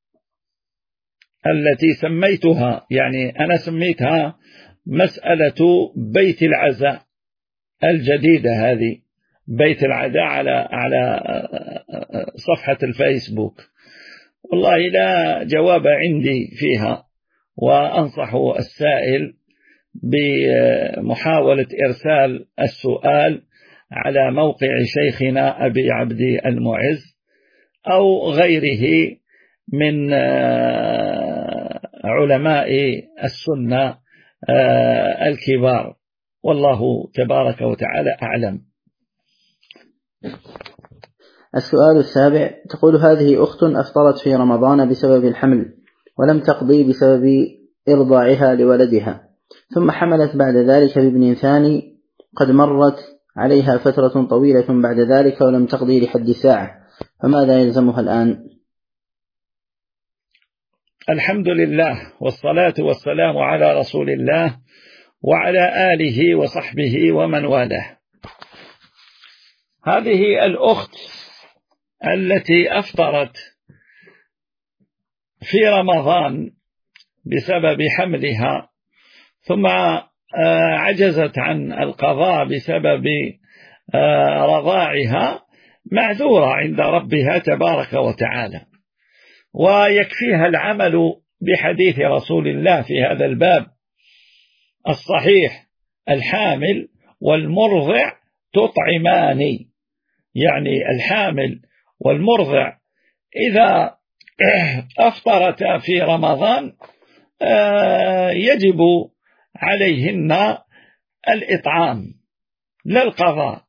التي سميتها، يعني أنا سميتها مسألة بيت العزاء الجديدة، هذه بيت العزاء على على صفحة الفيسبوك، والله لا جواب عندي فيها، وأنصح السائل بمحاولة إرسال السؤال على موقع شيخنا أبي عبد المعز أو غيره من علماء السنة الكبار، والله تبارك وتعالى أعلم. السؤال السابع، تقول: هذه أخت أفطرت في رمضان بسبب الحمل ولم تقضي بسبب إرضاعها لولدها، ثم حملت بعد ذلك بابن ثاني، قد مرت عليها فترة طويلة بعد ذلك ولم تقضي لحد الساعة، فماذا يلزمها الآن؟ الحمد لله والصلاة والسلام على رسول الله وعلى آله وصحبه ومن والاه. هذه الأخت التي أفطرت في رمضان بسبب حملها ثم عجزت عن القضاء بسبب رضاعها معذورة عند ربها تبارك وتعالى، ويكفيها العمل بحديث رسول الله في هذا الباب الصحيح: الحامل والمرضع تطعمان. يعني الحامل والمرضع إذا أفطرتا في رمضان يجب عليهن الإطعام لا القضاء،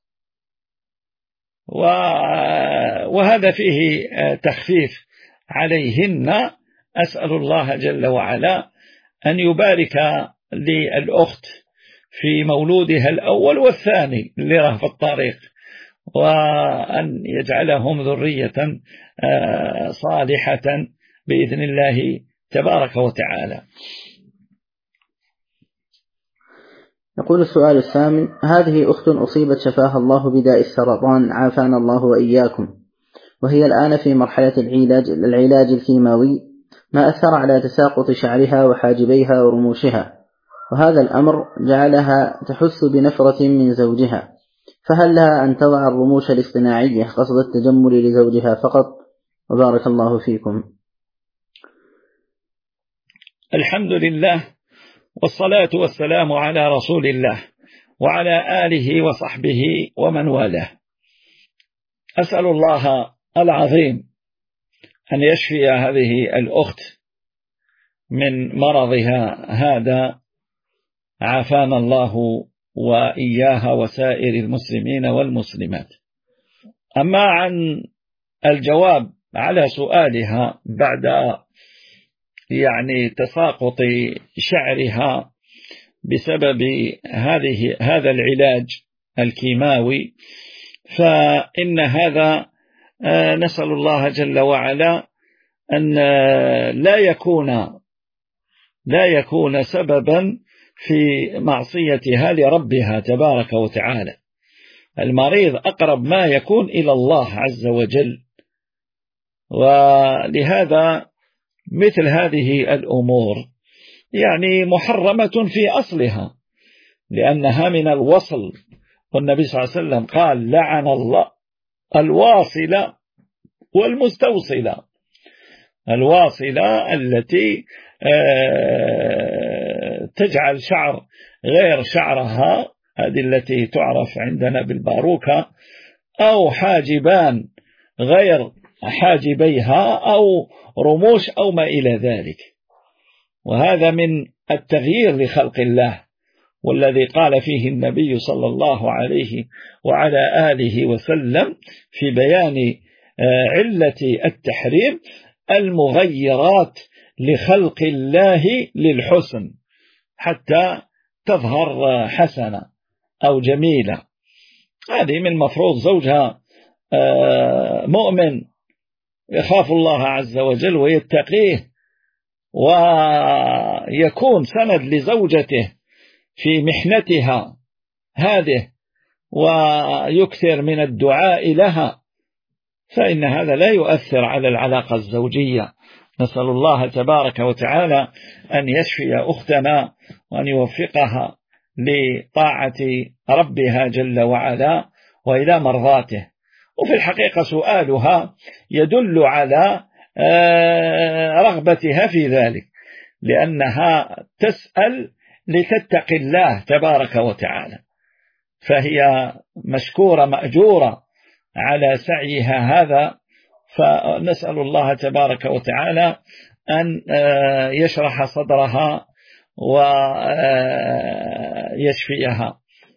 وهذا فيه تخفيف عليهن. أسأل الله جل وعلا أن يبارك للأخت في مولودها الأول والثاني اللي راه في الطريق، وأن يجعلهم ذرية صالحة بإذن الله تبارك وتعالى. يقول السؤال الثامن: هذه أخت أصيبت شفاها الله بداء السرطان عافانا الله وإياكم، وهي الآن في مرحلة العلاج, العلاج الكيماوي، ما أثر على تساقط شعرها وحاجبيها ورموشها، وهذا الأمر جعلها تحس بنفرة من زوجها، فهل لها أن تضع الرموش الاصطناعية قصد التجمل لزوجها فقط؟ وبارك الله فيكم. الحمد لله، والصلاة والسلام على رسول الله وعلى آله وصحبه ومن والاه. أسأل الله العظيم أن يشفي هذه الأخت من مرضها هذا، عافانا الله وإياها وسائر المسلمين والمسلمات. أما عن الجواب على سؤالها بعد يعني تساقط شعرها بسبب هذه هذا العلاج الكيماوي، فإن هذا نسأل الله جل وعلا أن لا يكون لا يكون سببا في معصيتها لربها تبارك وتعالى. المريض أقرب ما يكون إلى الله عز وجل، ولهذا مثل هذه الأمور يعني محرمة في أصلها، لأنها من الوصل، والنبي صلى الله عليه وسلم قال: لعن الله الواصلة والمستوصلة. الواصلة التي تجعل شعر غير شعرها، هذه التي تعرف عندنا بالباروكة، أو حاجبان غير حاجبيها، أو رموش أو ما إلى ذلك. وهذا من التغيير لخلق الله، والذي قال فيه النبي صلى الله عليه وعلى آله وسلم في بيان علة التحريم: المغيرات لخلق الله للحسن حتى تظهر حسنة أو جميلة. هذه من مفروض زوجها مؤمن يخاف الله عز وجل ويتقيه، ويكون سند لزوجته في محنتها هذه، ويكثر من الدعاء لها، فإن هذا لا يؤثر على العلاقة الزوجية. نسأل الله تبارك وتعالى أن يشفي أختنا وأن يوفقها لطاعة ربها جل وعلا وإلى مرضاته. وفي الحقيقة سؤالها يدل على رغبتها في ذلك، لأنها تسأل لتتقي الله تبارك وتعالى، فهي مشكورة مأجورة على سعيها هذا. فنسأل الله تبارك وتعالى أن يشرح صدرها ويشفيها.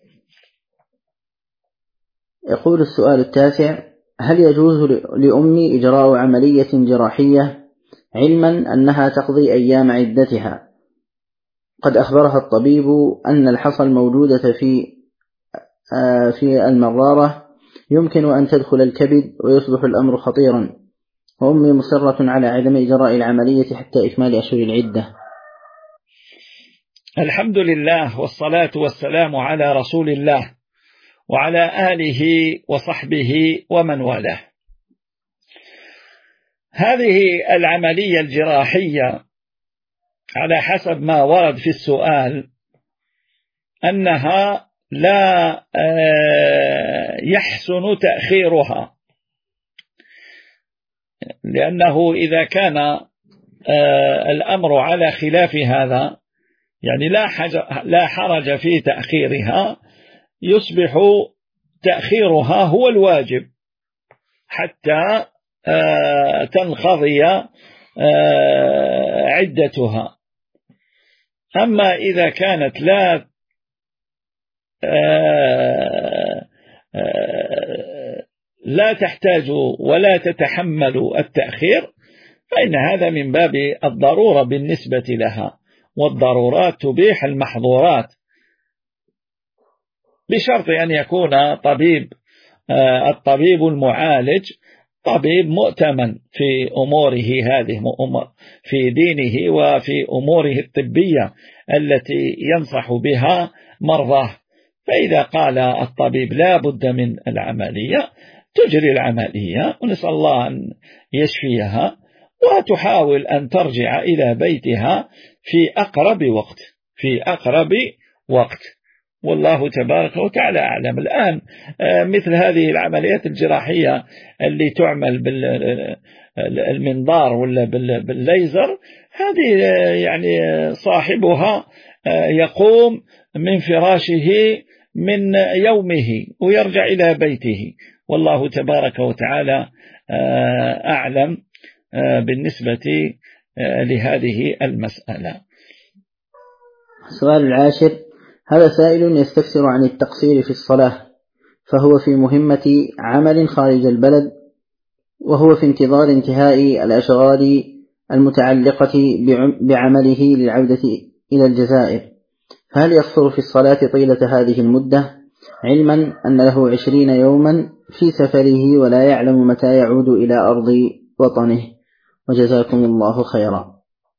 يقول السؤال التاسع: هل يجوز لأمي إجراء عملية جراحية علما أنها تقضي أيام عدتها؟ قد أخبرها الطبيب أن الحصى الموجودة في في المرارة يمكن أن تدخل الكبد ويصبح الأمر خطيرا، وأمي مصرة على عدم إجراء العملية حتى إكمال أشهر العدة. الحمد لله، والصلاة والسلام على رسول الله وعلى آله وصحبه ومن والاه. هذه العملية الجراحية على حسب ما ورد في السؤال أنها لا يحسن تأخيرها، لأنه إذا كان الأمر على خلاف هذا يعني لا حرج في تأخيرها، يصبح تأخيرها هو الواجب حتى تنقضي عدتها. أما إذا كانت لا لا تحتاج ولا تتحمل التأخير، فإن هذا من باب الضرورة بالنسبة لها، والضرورات تبيح المحظورات، بشرط أن يكون طبيب الطبيب المعالج طبيب مؤتمن في أموره هذه، في دينه وفي أموره الطبية التي ينصح بها مرضاه. فإذا قال الطبيب لا بد من العملية تجري العملية، ونسأل الله أن يشفيها، وتحاول أن ترجع إلى بيتها في أقرب وقت في أقرب وقت والله تبارك وتعالى أعلم. الآن مثل هذه العمليات الجراحية اللي تعمل بالمنظار ولا بالليزر، هذه يعني صاحبها يقوم من فراشه من يومه ويرجع إلى بيته، والله تبارك وتعالى أعلم بالنسبة لهذه المسألة. السؤال العاشر: هذا سائل يستفسر عن التقصير في الصلاة، فهو في مهمة عمل خارج البلد، وهو في انتظار انتهاء الأشغال المتعلقة بعمله للعودة إلى الجزائر، فهل يقصر في الصلاة طيلة هذه المدة، علما أن له عشرين يوما في سفره ولا يعلم متى يعود إلى أرض وطنه؟ وجزاكم الله خيرا.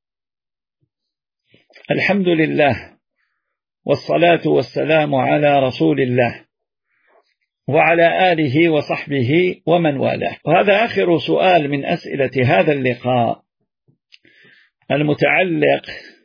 الحمد لله، والصلاة والسلام على رسول الله وعلى آله وصحبه ومن والاه. وهذا آخر سؤال من أسئلة هذا اللقاء المتعلق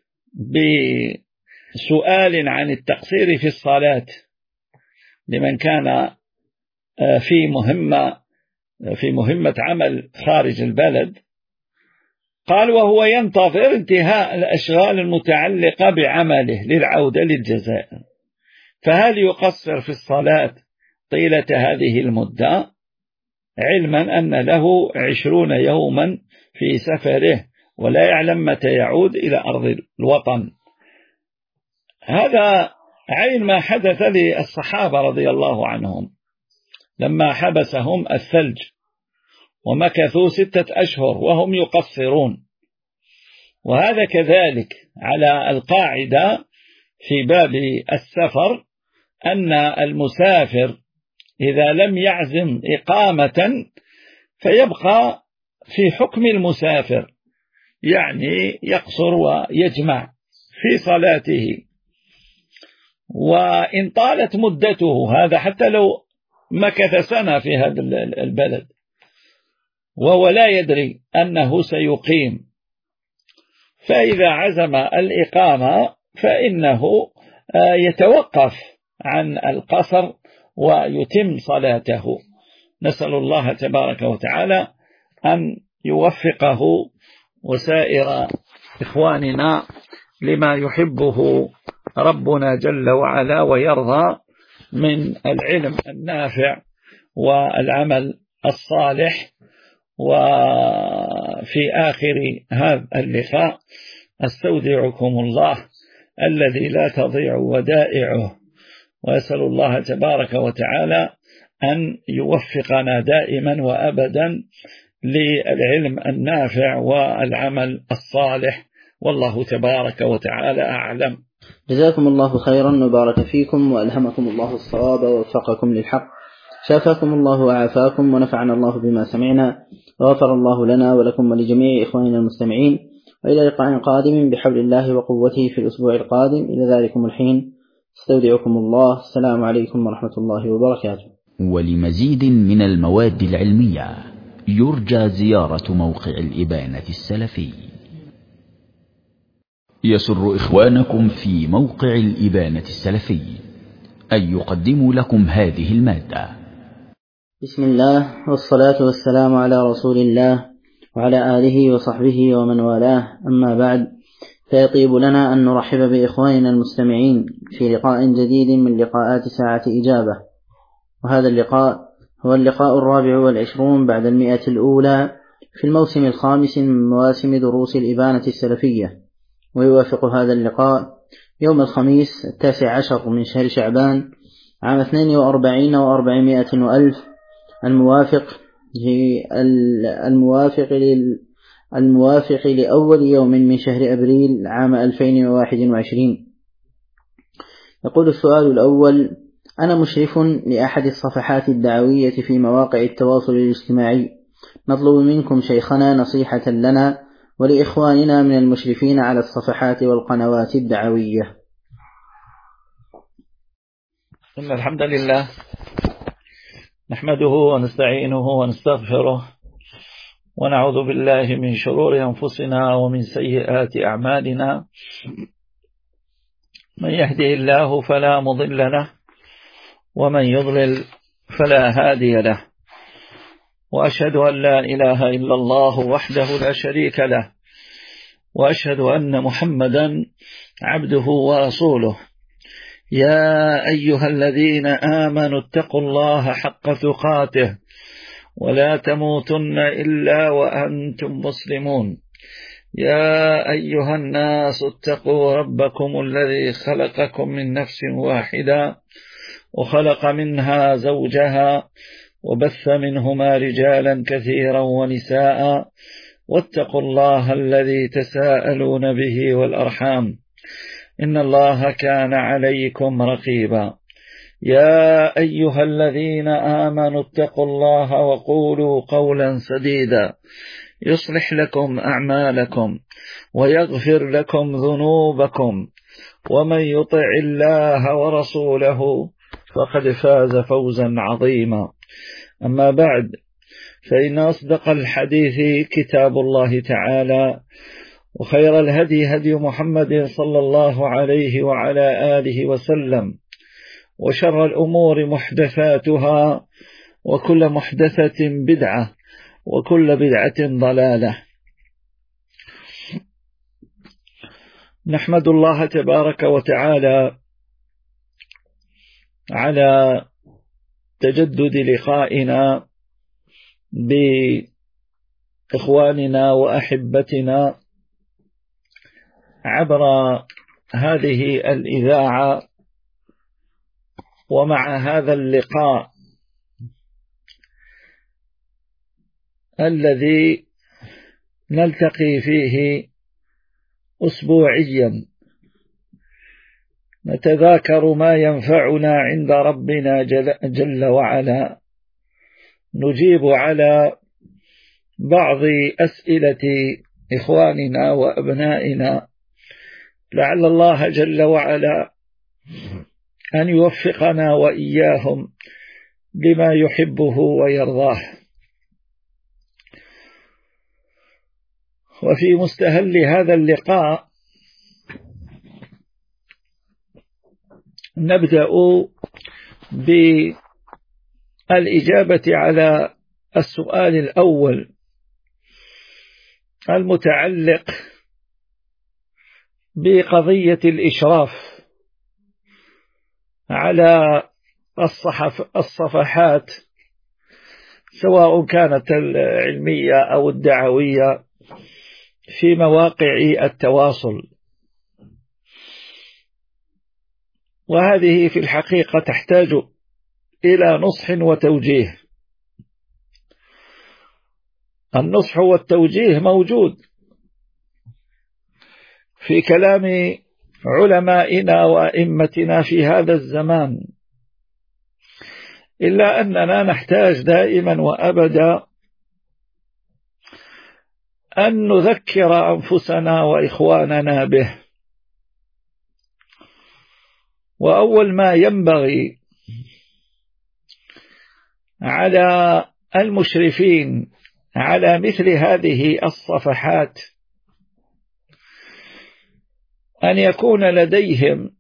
بسؤال عن التقصير في الصلاة لمن كان في مهمة في مهمة عمل خارج البلد. قال: وهو ينتظر انتهاء الأشغال المتعلقة بعمله للعودة للجزائر، فهل يقصر في الصلاة طيلة هذه المدة، علما أن له عشرون يوما في سفره ولا يعلم متى يعود إلى أرض الوطن؟ هذا عين ما حدث للصحابة رضي الله عنهم لما حبسهم الثلج ومكثوا ستة أشهر وهم يقصرون. وهذا كذلك على القاعدة في باب السفر، أن المسافر إذا لم يعزم إقامة فيبقى في حكم المسافر، يعني يقصر ويجمع في صلاته. وإن طالت مدته، هذا حتى لو مكث سنة في هذا البلد وهو لا يدري أنه سيقيم، فإذا عزم الإقامة فإنه يتوقف عن القصر ويتم صلاته. نسأل الله تبارك وتعالى أن يوفقه وسائر إخواننا لما يحبه ربنا جل وعلا ويرضى من العلم النافع والعمل الصالح. وفي آخر هذا اللقاء أستودعكم الله الذي لا تضيع ودائعه، وأسأل الله تبارك وتعالى أن يوفقنا دائما وأبدا للعلم النافع والعمل الصالح، والله تبارك وتعالى أعلم. جزاكم الله خيرا وبارك فيكم وألهمكم الله الصواب ووفقكم للحق، شافاكم الله وعافاكم ونفعنا الله بما سمعنا، وغفر الله لنا ولكم ولجميع إخواننا المستمعين، وإلى لقاء قادم بحول الله وقوته في الأسبوع القادم. إلى ذلكم الحين استودعكم الله، السلام عليكم ورحمة الله وبركاته. ولمزيد من المواد العلمية يرجى زيارة موقع الإبانة السلفي. يسر إخوانكم في موقع الإبانة السلفي أن يقدموا لكم هذه المادة. بسم الله والصلاة والسلام على رسول الله وعلى آله وصحبه ومن والاه، أما بعد، فيطيب لنا أن نرحب بإخواننا المستمعين في لقاء جديد من لقاءات ساعة إجابة. وهذا اللقاء هو اللقاء الرابع والعشرون بعد المئة الأولى في الموسم الخامس من مواسم دروس الإبانة السلفية، ويوافق هذا اللقاء يوم الخميس التاسع عشر من شهر شعبان عام اثنين وأربعين وأربعمائة وألف، الموافق الموافق الموافق لأول يوم من شهر أبريل عام ألفين وواحد وعشرين. يقول السؤال الأول: أنا مشرف لأحد الصفحات الدعوية في مواقع التواصل الاجتماعي، نطلب منكم شيخنا نصيحة لنا ولإخواننا من المشرفين على الصفحات والقنوات الدعوية. إن الحمد لله نحمده ونستعينه ونستغفره ونعوذ بالله من شرور أنفسنا ومن سيئات أعمالنا، من يهده الله فلا مضل له ومن يضلل فلا هادي له، وأشهد أن لا إله إلا الله وحده لا شريك له، وأشهد أن محمدا عبده ورسوله. يا أيها الذين آمنوا اتقوا الله حق تقاته ولا تموتن إلا وأنتم مسلمون. يا أيها الناس اتقوا ربكم الذي خلقكم من نفس واحدة وخلق منها زوجها وبث منهما رجالا كثيرا ونساء، واتقوا الله الذي تساءلون به والأرحام، إن الله كان عليكم رقيبا. يا أيها الذين آمنوا اتقوا الله وقولوا قولا سديدا يصلح لكم أعمالكم ويغفر لكم ذنوبكم، ومن يطع الله ورسوله فقد فاز فوزا عظيما. أما بعد، فإن أصدق الحديث كتاب الله تعالى، وخير الهدي هدي محمد صلى الله عليه وعلى آله وسلم، وشر الأمور محدثاتها، وكل محدثة بدعة، وكل بدعة ضلالة. نحمد الله تبارك وتعالى على تجدد لقائنا بإخواننا وأحبتنا عبر هذه الإذاعة، ومع هذا اللقاء الذي نلتقي فيه أسبوعيا نتذاكر ما ينفعنا عند ربنا جل وعلا، نجيب على بعض أسئلة إخواننا وأبنائنا، لعل الله جل وعلا أن يوفقنا وإياهم لما يحبه ويرضاه. وفي مستهل هذا اللقاء نبدأ بالإجابة على السؤال الأول المتعلق بقضية الإشراف على الصحف الصفحات، سواء كانت العلمية أو الدعوية، في مواقع التواصل. وهذه في الحقيقة تحتاج إلى نصح وتوجيه. النصح والتوجيه موجود في كلام علمائنا وأئمتنا في هذا الزمان، إلا أننا نحتاج دائما وأبدا أن نذكر أنفسنا وإخواننا به. وأول ما ينبغي على المشرفين على مثل هذه الصفحات أن يكون لديهم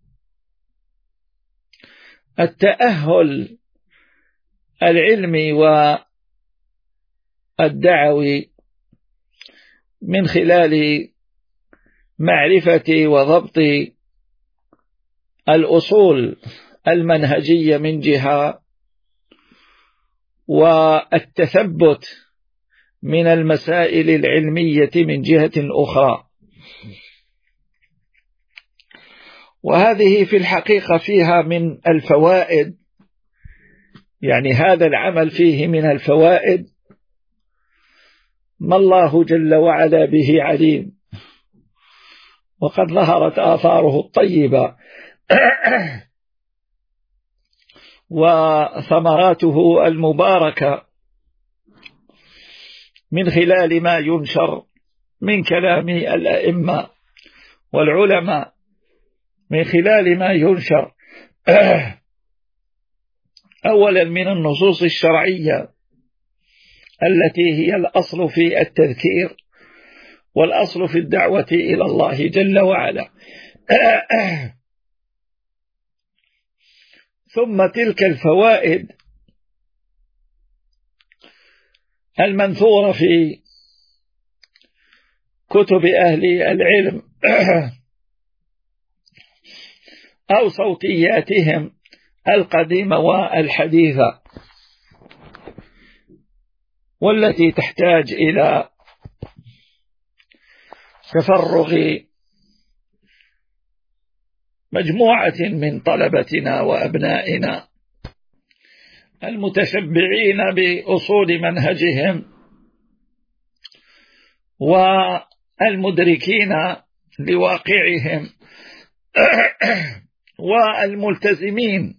التأهل العلمي والدعوي من خلال معرفة وضبط الأصول المنهجية من جهة، والتثبت من المسائل العلمية من جهة أخرى. وهذه في الحقيقة فيها من الفوائد، يعني هذا العمل فيه من الفوائد ما الله جل وعلا به عليم، وقد ظهرت آثاره الطيبة وثمراته المباركة من خلال ما ينشر من كلام الأئمة والعلماء، من خلال ما ينشر أولا من النصوص الشرعية التي هي الأصل في التذكير والأصل في الدعوة إلى الله جل وعلا، ثم تلك الفوائد المنثورة في كتب أهل العلم أو صوتياتهم القديمة والحديثة، والتي تحتاج إلى تفرغ مجموعة من طلبتنا وأبنائنا المتشبعين بأصول منهجهم والمدركين لواقعهم والملتزمين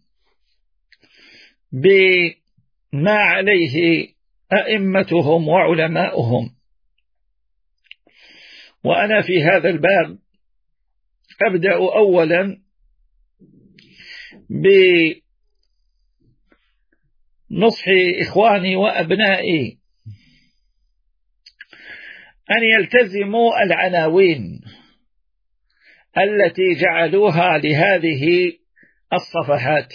بما عليه أئمتهم وعلماؤهم. وأنا في هذا الباب أبدأ أولا بنصح إخواني وأبنائي أن يلتزموا العناوين التي جعلوها لهذه الصفحات،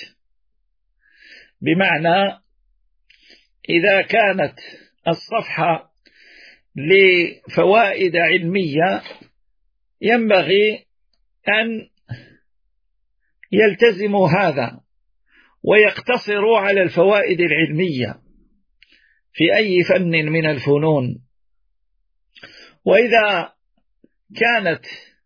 بمعنى إذا كانت الصفحة لفوائد علمية ينبغي أن يلتزموا هذا ويقتصروا على الفوائد العلمية في أي فن من الفنون. وإذا كانت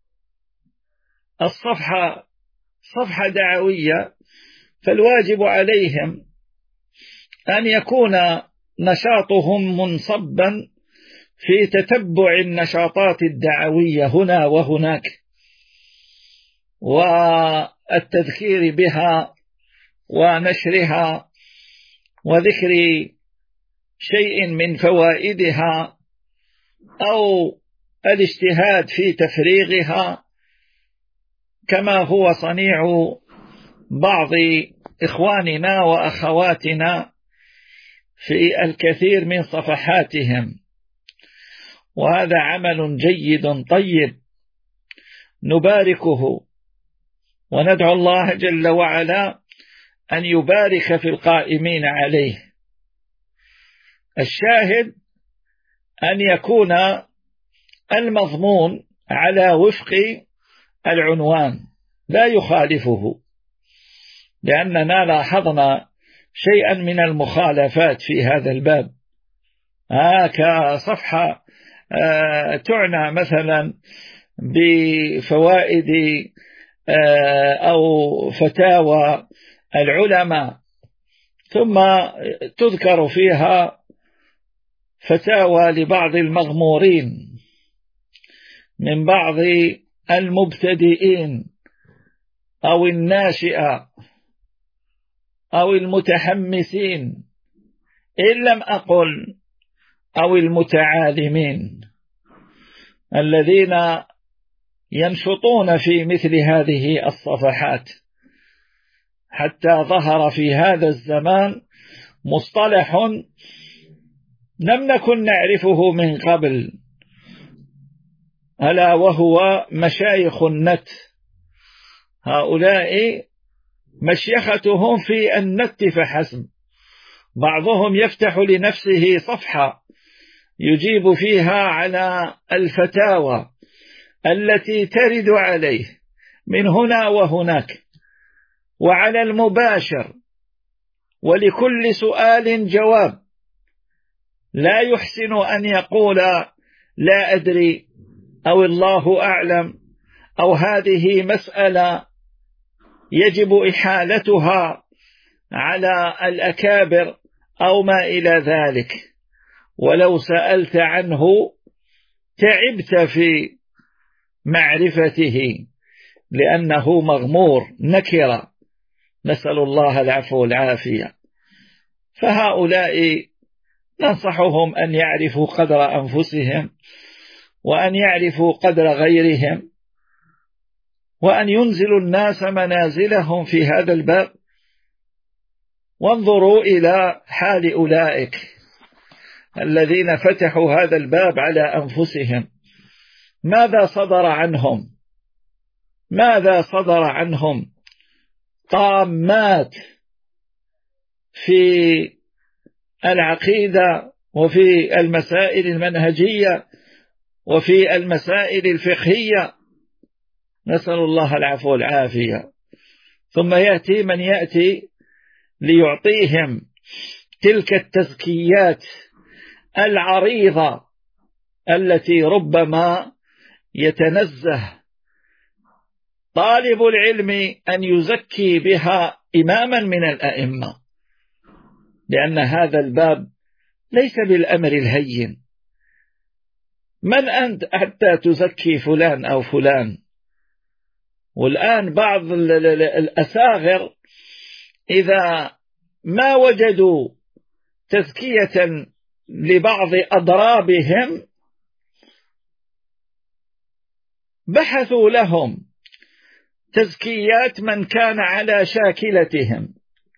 الصفحة صفحة دعوية فالواجب عليهم أن يكون نشاطهم منصبا في تتبع النشاطات الدعوية هنا وهناك والتذكير بها ونشرها وذكر شيء من فوائدها أو الاجتهاد في تفريغها، كما هو صنيع بعض إخواننا وأخواتنا في الكثير من صفحاتهم، وهذا عمل جيد طيب نباركه وندعو الله جل وعلا أن يبارك في القائمين عليه. الشاهد أن يكون المضمون على وفق العنوان لا يخالفه، لأننا لاحظنا شيئا من المخالفات في هذا الباب. آه كصفحة آه تعنى مثلا بفوائد آه أو فتاوى العلماء، ثم تذكر فيها فتاوى لبعض المغمورين من بعض المبتدئين أو الناشئة أو المتحمسين، إن لم أقل أو المتعالمين الذين ينشطون في مثل هذه الصفحات، حتى ظهر في هذا الزمان مصطلح لم نكن نعرفه من قبل، ألا وهو مشايخ النت. هؤلاء مشيختهم في النت فحسب، بعضهم يفتح لنفسه صفحة يجيب فيها على الفتاوى التي ترد عليه من هنا وهناك وعلى المباشر، ولكل سؤال جواب، لا يحسن أن يقول لا أدري أو الله أعلم أو هذه مسألة يجب إحالتها على الأكابر أو ما إلى ذلك، ولو سألت عنه تعبت في معرفته لأنه مغمور نكرة، نسأل الله العفو والعافية. فهؤلاء ننصحهم أن يعرفوا قدر أنفسهم، وأن يعرفوا قدر غيرهم، وأن ينزلوا الناس منازلهم في هذا الباب. وانظروا إلى حال أولئك الذين فتحوا هذا الباب على أنفسهم، ماذا صدر عنهم؟ ماذا صدر عنهم؟ طامات في العقيدة، وفي المسائل المنهجية، وفي المسائل الفقهية، نسأل الله العفو والعافية. ثم يأتي من يأتي ليعطيهم تلك التزكيات العريضة التي ربما يتنزه طالب العلم أن يزكي بها إماما من الأئمة، لأن هذا الباب ليس بالأمر الهين. من أنت حتى تزكي فلان أو فلان؟ والآن بعض الأساغر إذا ما وجدوا تزكية لبعض أضرابهم بحثوا لهم تزكيات من كان على شاكلتهم.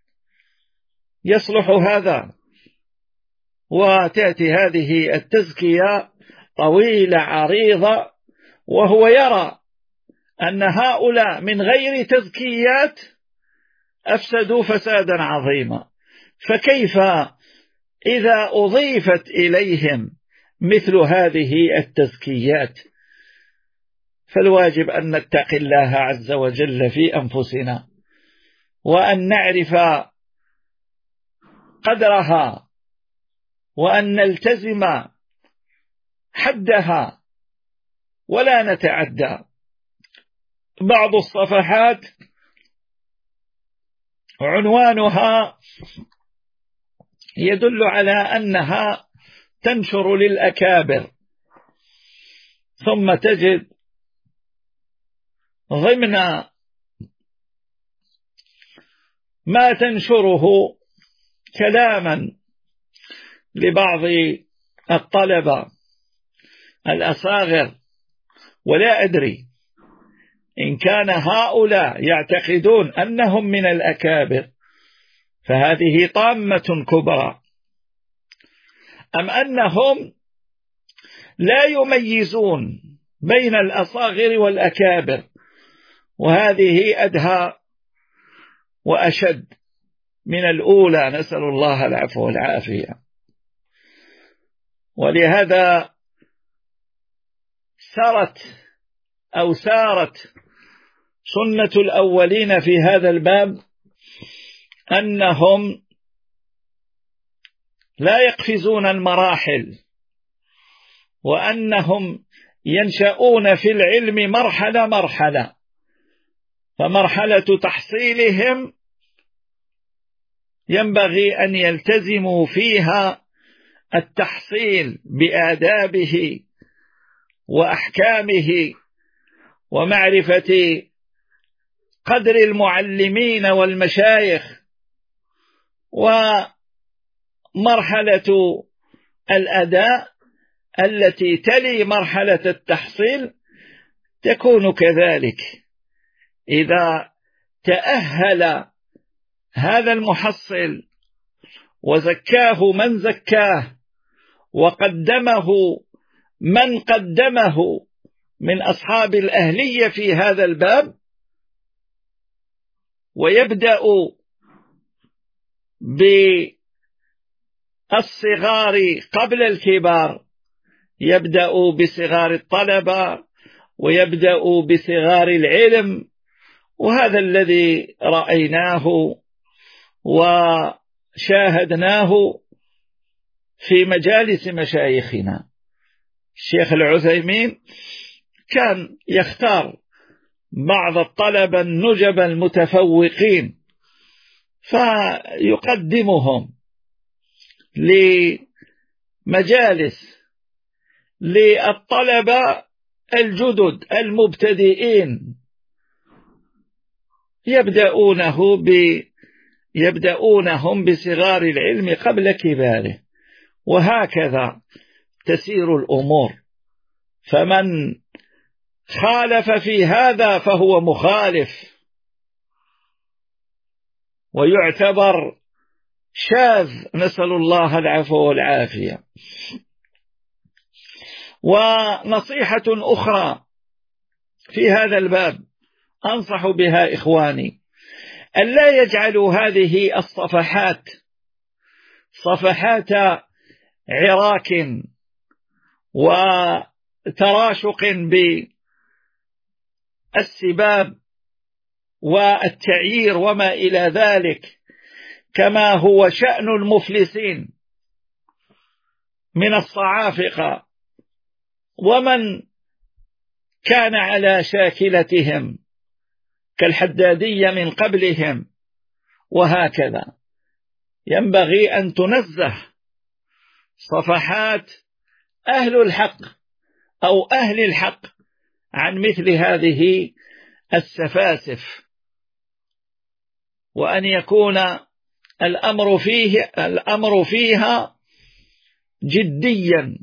يصلح هذا؟ وتأتي هذه التزكية طويلة عريضة، وهو يرى أن هؤلاء من غير تزكيات أفسدوا فسادا عظيما، فكيف إذا أضيفت إليهم مثل هذه التزكيات؟ فالواجب أن نتقي الله عز وجل في أنفسنا، وأن نعرف قدرها، وأن نلتزم حدها ولا نتعدى. بعض الصفحات عنوانها يدل على أنها تنشر للأكابر، ثم تجد ضمن ما تنشره كلاما لبعض الطلبة الأصاغر، ولا أدري إن كان هؤلاء يعتقدون أنهم من الأكابر فهذه طامة كبرى، أم أنهم لا يميزون بين الأصاغر والأكابر، وهذه أدهى وأشد من الأولى، نسأل الله العفو والعافية. ولهذا سارت أو سارت سنة الأولين في هذا الباب أنهم لا يقفزون المراحل، وأنهم ينشؤون في العلم مرحلة مرحلة، فمرحلة تحصيلهم ينبغي أن يلتزموا فيها التحصيل بآدابه وأحكامه، ومعرفة قدر المعلمين والمشايخ. ومرحلة الأداء التي تلي مرحلة التحصيل تكون كذلك. إذا تأهل هذا المحصل وزكاه من زكاه وقدمه من قدمه من أصحاب الأهلية في هذا الباب، ويبدأ بالصغار قبل الكبار، يبدأ بصغار الطلبة ويبدأ بصغار العلم، وهذا الذي رأيناه وشاهدناه في مجالس مشايخنا. الشيخ العثيمين كان يختار بعض الطلبة النجب المتفوقين فيقدمهم مجالس للطلبة الجدد المبتدئين يبدأونه ب يبدأونهم بصغار العلم قبل كباره، وهكذا تسير الأمور. فمن خالف في هذا فهو مخالف ويعتبر شاذ، نسأل الله العفو والعافية. ونصيحة أخرى في هذا الباب أنصح بها إخواني، أن لا يجعلوا هذه الصفحات صفحات عراك وتراشق بالسباب والتعيير وما إلى ذلك، كما هو شأن المفلسين من الصعافقة ومن كان على شاكلتهم كالحدادية من قبلهم، وهكذا ينبغي أن تنزه صفحات أهل الحق أو أهل الحق عن مثل هذه السفاسف، وأن يكون الأمر فيه الأمر فيها جديا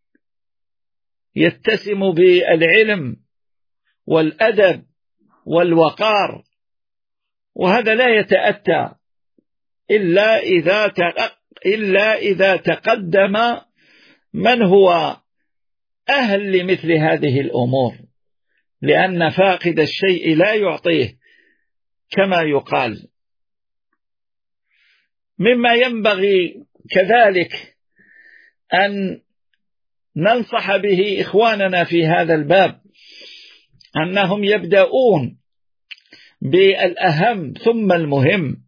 يتسم بالعلم والأدب والوقار، وهذا لا يتأتى إلا إذا إلا إذا تقدم من هو أهل لمثل هذه الأمور، لأن فاقد الشيء لا يعطيه كما يقال. مما ينبغي كذلك أن ننصح به إخواننا في هذا الباب أنهم يبدأون بالأهم ثم المهم،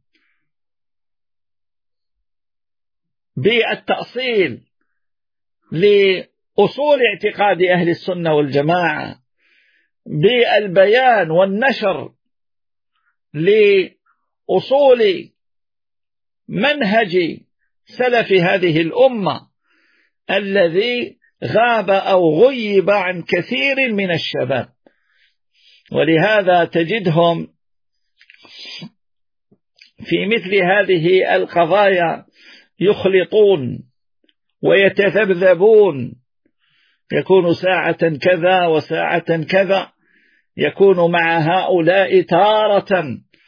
بالتأصيل لأصول اعتقاد أهل السنة والجماعة، بالبيان والنشر لأصول منهج سلف هذه الأمة الذي غاب أو غيب عن كثير من الشباب. ولهذا تجدهم في مثل هذه القضايا يخلطون ويتذبذبون، يكون ساعة كذا وساعة كذا، يكون مع هؤلاء تارة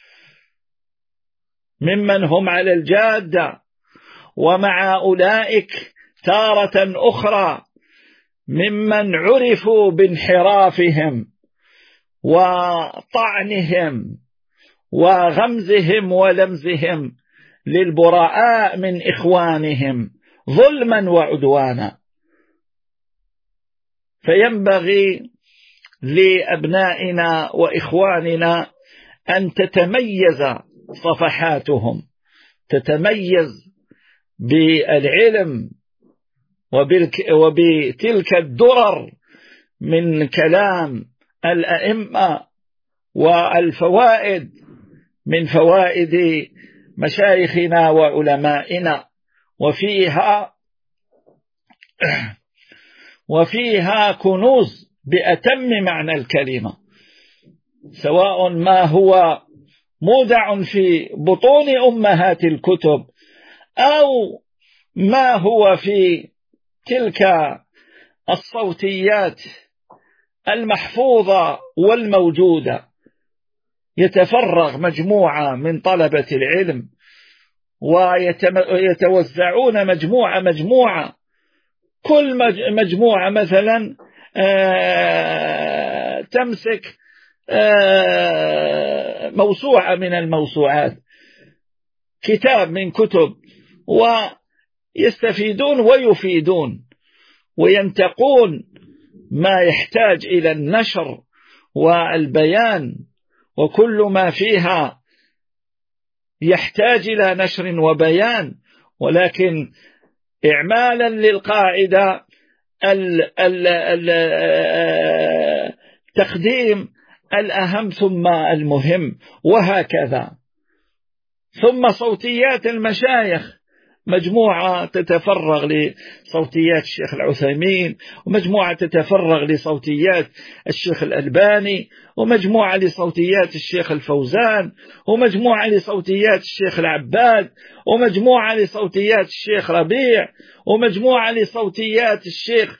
ممن هم على الجادة، ومع أولئك تارة أخرى ممن عرفوا بانحرافهم وطعنهم وغمزهم ولمزهم للبراء من إخوانهم ظلما وعدوانا. فينبغي لأبنائنا وإخواننا أن تتميز صفحاتهم، تتميز بالعلم وبتلك الدرر من كلام الأئمة والفوائد من فوائد مشايخنا وعلمائنا، وفيها وفيها كنوز بأتم معنى الكلمة، سواء ما هو مودع في بطون أمهات الكتب أو ما هو في تلك الصوتيات المحفوظة والموجودة. يتفرغ مجموعة من طلبة العلم ويتوزعون مجموعة مجموعة، كل مجموعة مثلا تمسك موسوعة من الموسوعات، كتاب من كتب، ويستفيدون ويفيدون وينتقون ما يحتاج إلى النشر والبيان، وكل ما فيها يحتاج إلى نشر وبيان، ولكن إعمالا للقاعدة تقديم الأهم ثم المهم، وهكذا. ثم صوتيات المشايخ مجموعة تتفرغ لصوتيات الشيخ العثيمين، ومجموعة تتفرغ لصوتيات الشيخ الألباني، ومجموعة لصوتيات الشيخ الفوزان، ومجموعة لصوتيات الشيخ العباد، ومجموعة لصوتيات الشيخ ربيع، ومجموعة لصوتيات الشيخ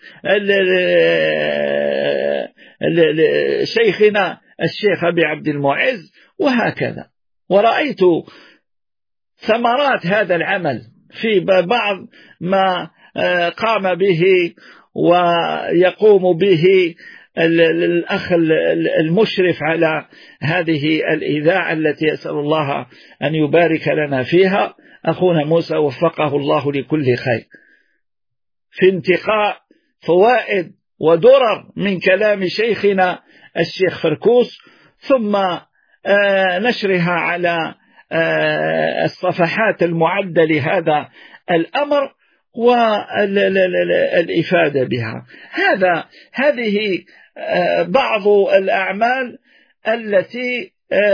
شيخنا الشيخ أبي عبد المعز، وهكذا. ورأيت ثمرات هذا العمل في بعض ما قام به ويقوم به الأخ المشرف على هذه الإذاعة التي أسأل الله أن يبارك لنا فيها، أخونا موسى وفقه الله لكل خير، في انتقاء فوائد ودرر من كلام شيخنا الشيخ فركوس، ثم نشرها على الصفحات المعدة لهذا الأمر والإفادة بها. هذا هذه بعض الأعمال التي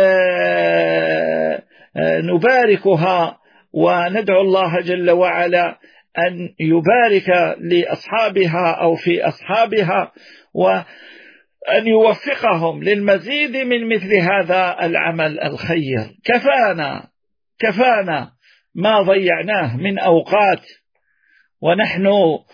نباركها، وندعو الله جل وعلا أن يبارك لأصحابها أو في أصحابها، وأن يوفقهم للمزيد من مثل هذا العمل الخير. كفانا كفانا ما ضيعناه من أوقات ونحن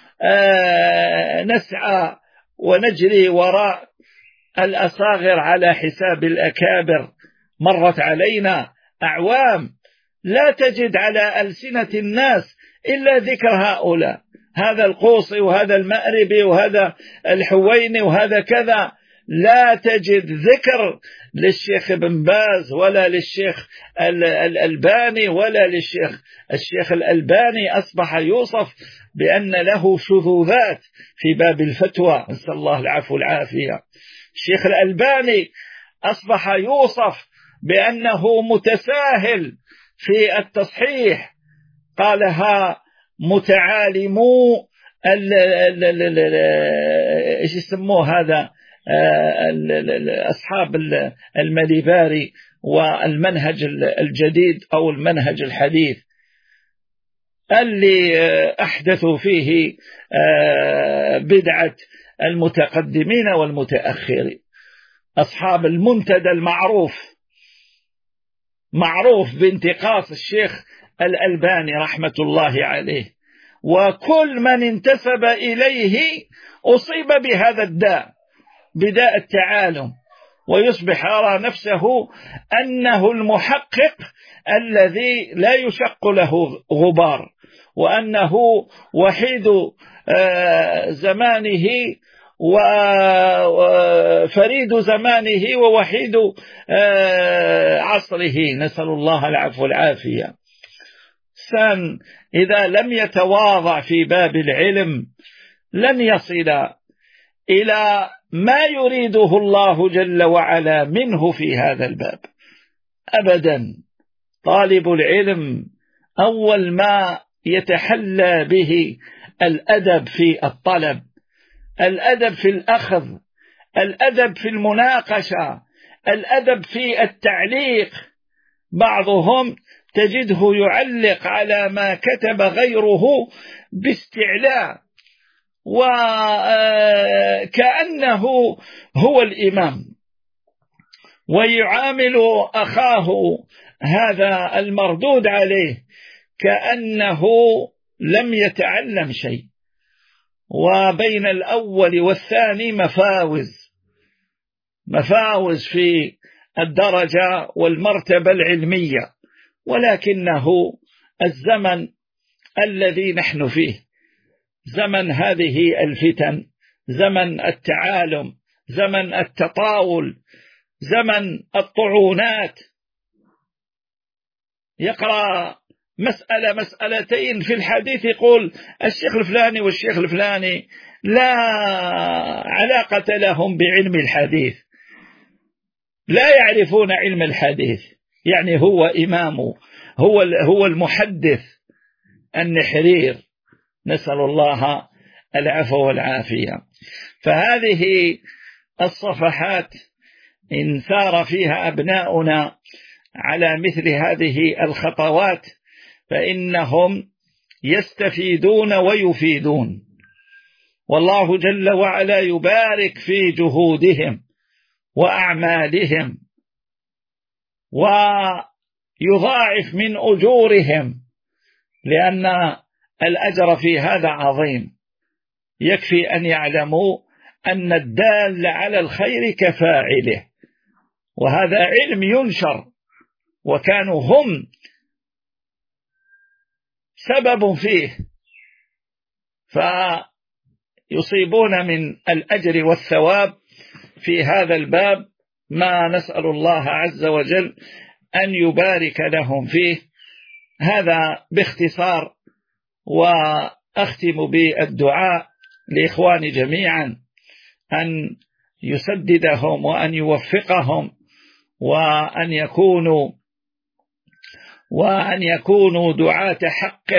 نسعى ونجري وراء الأصاغر على حساب الأكابر. مرت علينا أعوام لا تجد على ألسنة الناس إلا ذكر هؤلاء، هذا القوصي وهذا المأربي وهذا الحويني وهذا كذا، لا تجد ذكر للشيخ ابن باز ولا للشيخ الألباني ولا للشيخ الشيخ الألباني أصبح يوصف بأن له شذوذات في باب الفتوى، نسأل الله العفو والعافية. الشيخ الألباني أصبح يوصف بأنه متساهل في التصحيح، قالها متعالمو ايش يسموه هذا أصحاب المليباري والمنهج الجديد أو المنهج الحديث اللي أحدثوا فيه بدعة المتقدمين والمتأخرين، أصحاب المنتدى المعروف معروف بانتقاص الشيخ الألباني رحمة الله عليه، وكل من انتسب إليه أصيب بهذا الداء، بداء التعالم، ويصبح يرى نفسه أنه المحقق الذي لا يشق له غبار، وأنه وحيد زمانه وفريد زمانه ووحيد عصره، نسأل الله العفو والعافية. الإنسان إذا لم يتواضع في باب العلم لن يصل إلى ما يريده الله جل وعلا منه في هذا الباب أبدا. طالب العلم أول ما يتحلى به الأدب في الطلب، الأدب في الأخذ، الأدب في المناقشة، الأدب في التعليق. بعضهم تجده يعلق على ما كتب غيره باستعلاء وكأنه هو الإمام، ويعامل أخاه هذا المردود عليه كأنه لم يتعلم شيء. وبين الأول والثاني مفاوز مفاوز في الدرجة والمرتبة العلمية، ولكنه الزمن الذي نحن فيه زمن هذه الفتن، زمن التعالم، زمن التطاول، زمن الطعونات. يقرأ مسألة مسألتين في الحديث يقول الشيخ الفلاني والشيخ الفلاني لا علاقة لهم بعلم الحديث، لا يعرفون علم الحديث، يعني هو إمامه، هو هو المحدث النحرير، نسأل الله العفو والعافية. فهذه الصفحات إن سار فيها أبناؤنا على مثل هذه الخطوات فإنهم يستفيدون ويفيدون، والله جل وعلا يبارك في جهودهم وأعمالهم ويضاعف من أجورهم، لأن الأجر في هذا عظيم. يكفي أن يعلموا أن الدال على الخير كفاعله، وهذا علم ينشر، وكانوا هم سبب فيه، فيصيبون من الأجر والثواب في هذا الباب ما نسأل الله عز وجل أن يبارك لهم فيه. هذا باختصار، وأختم بالدعاء لإخواني جميعا أن يسددهم وأن يوفقهم، وأن يكونوا وأن يكونوا دعاة حق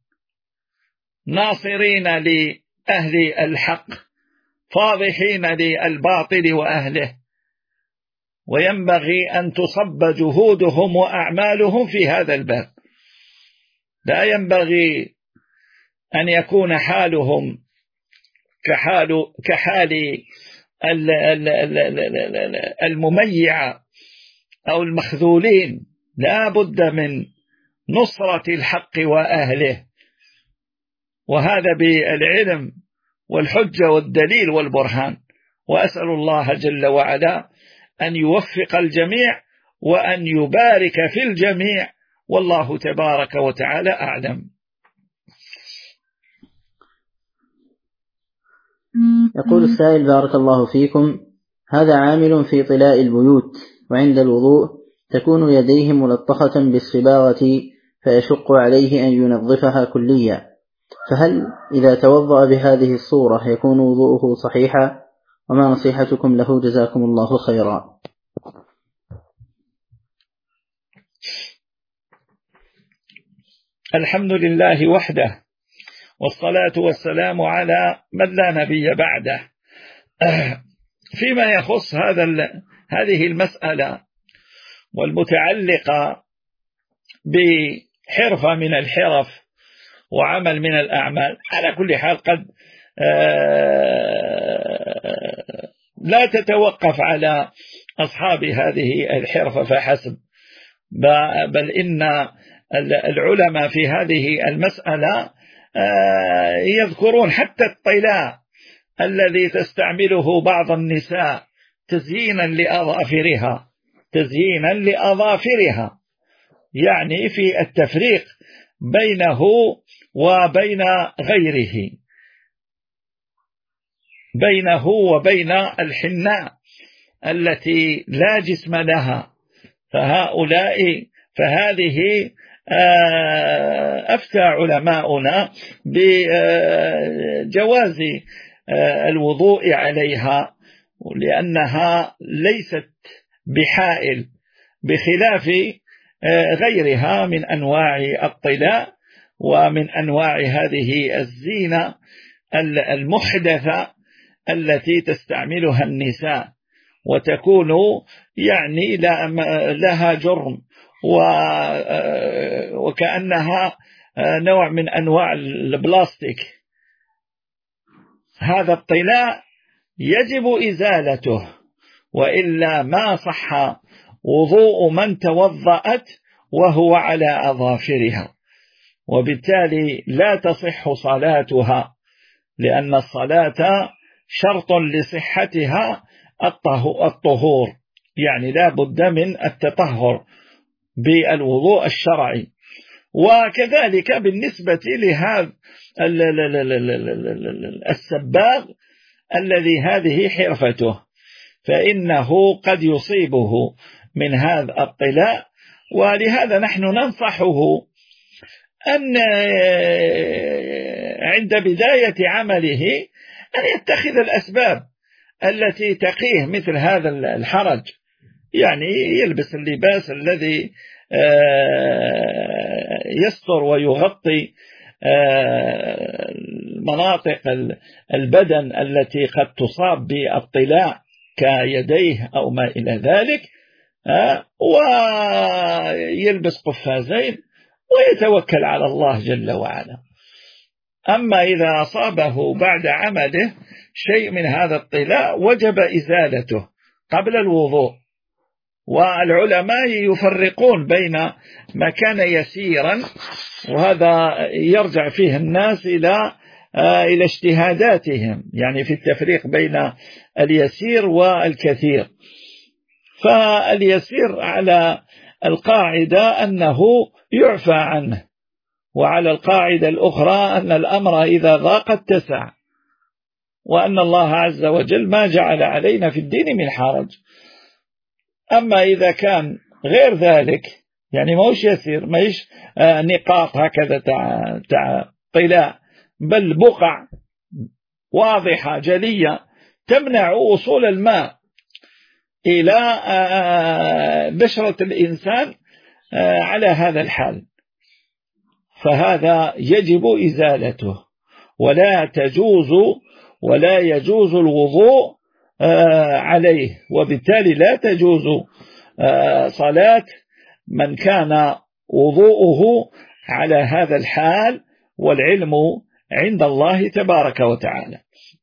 ناصرين لأهل الحق فاضحين للباطل وأهله، وينبغي أن تصب جهودهم وأعمالهم في هذا الباب. لا ينبغي أن يكون حالهم كحال كحال المميع أو المخذولين، لا بد من نصرة الحق وأهله، وهذا بالعلم والحجة والدليل والبرهان. وأسأل الله جل وعلا أن يوفق الجميع وأن يبارك في الجميع، والله تبارك وتعالى أعلم. يقول السائل: بارك الله فيكم، هذا عامل في طلاء البيوت، وعند الوضوء تكون يديه ملطخة بالصباغة فيشق عليه أن ينظفها كليا، فهل إذا توضأ بهذه الصورة يكون وضوءه صحيحا؟ وما نصيحتكم له جزاكم الله خيرا. الحمد لله وحده، والصلاة والسلام على من لا نبي بعده. فيما يخص هذا هذه المسألة والمتعلقة بحرفة من الحرف وعمل من الأعمال، على كل حال قد لا تتوقف على أصحاب هذه الحرفة فحسب، بل إن العلماء في هذه المسألة يذكرون حتى الطلاء الذي تستعمله بعض النساء تزيينا لأظافرها تزيينا لأظافرها يعني في التفريق بينه وبين غيره، بينه وبين الحناء التي لا جسم لها. فهؤلاء فهذه أفتى علماؤنا بجواز الوضوء عليها، لأنها ليست بحائل، بخلاف غيرها من أنواع الطلاء ومن أنواع هذه الزينة المحدثة التي تستعملها النساء، وتكون يعني لها جرم وكأنها نوع من أنواع البلاستيك. هذا الطلاء يجب إزالته، وإلا ما صح وضوء من توضأت وهو على أظافرها، وبالتالي لا تصح صلاتها، لأن الصلاة شرط لصحتها الطهور، يعني لا بد من التطهر بالوضوء الشرعي. وكذلك بالنسبة لهذا السباغ الذي هذه حرفته، فإنه قد يصيبه من هذا الطلاء، ولهذا نحن ننصحه أن عند بداية عمله أن يتخذ الأسباب التي تقيه مثل هذا الحرج، يعني يلبس اللباس الذي يستر ويغطي مناطق البدن التي قد تصاب بالطلاء كيديه أو ما إلى ذلك، ويلبس قفازين ويتوكل على الله جل وعلا. أما إذا أصابه بعد عمله شيء من هذا الطلاء وجب إزالته قبل الوضوء. والعلماء يفرقون بين ما كان يسيرا، وهذا يرجع فيه الناس إلى إلى اجتهاداتهم، يعني في التفريق بين اليسير والكثير. فاليسير على القاعدة أنه يعفى عنه، وعلى القاعدة الأخرى أن الأمر إذا ضاق اتسع، وأن الله عز وجل ما جعل علينا في الدين من حرج. أما إذا كان غير ذلك، يعني ما هوش يسير، ما هوش نقاط هكذا تاع تاع طلاء، بل بقع واضحة جلية تمنع وصول الماء إلى بشرة الإنسان على هذا الحال، فهذا يجب إزالته، ولا تجوز ولا يجوز الوضوء عليه، وبالتالي لا تجوز صلاة من كان وضوءه على هذا الحال، والعلم عند الله تبارك وتعالى.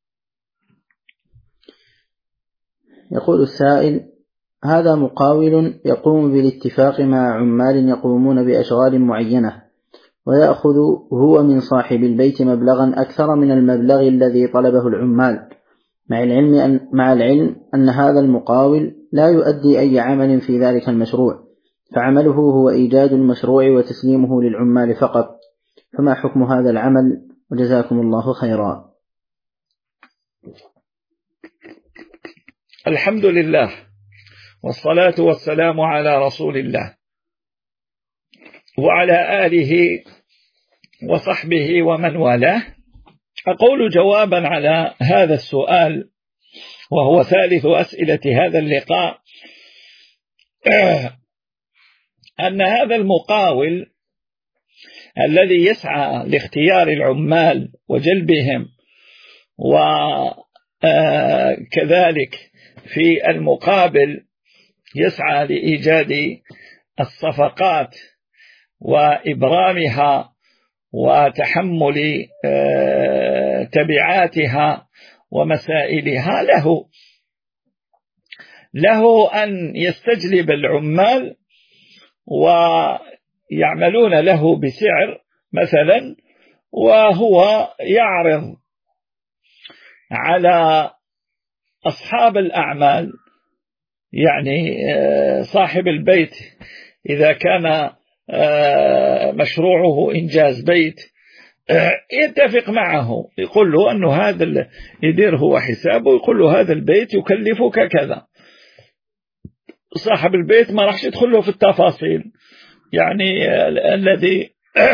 يقول السائل: هذا مقاول يقوم بالاتفاق مع عمال يقومون بأشغال معينة، ويأخذ هو من صاحب البيت مبلغا أكثر من المبلغ الذي طلبه العمال، مع العلم أن, مع العلم أن هذا المقاول لا يؤدي أي عمل في ذلك المشروع، فعمله هو إيجاد المشروع وتسليمه للعمال فقط، فما حكم هذا العمل؟ وجزاكم الله خيرا. الحمد لله، والصلاة والسلام على رسول الله وعلى آله وصحبه ومن والاه. أقول جوابا على هذا السؤال، وهو ثالث أسئلة هذا اللقاء، أن هذا المقاول الذي يسعى لاختيار العمال وجلبهم، وكذلك في المقابل يسعى لإيجاد الصفقات وإبرامها وتحمل تبعاتها ومسائلها، له له أن يستجلب العمال ويعملون له بسعر مثلا، وهو يعرض على أصحاب الأعمال، يعني صاحب البيت إذا كان مشروعه إنجاز بيت يتفق معه، يقول له أنه هذا يدير هو حسابه، يقول له هذا البيت يكلفك كذا. صاحب البيت ما راح يدخل له في التفاصيل، يعني الذي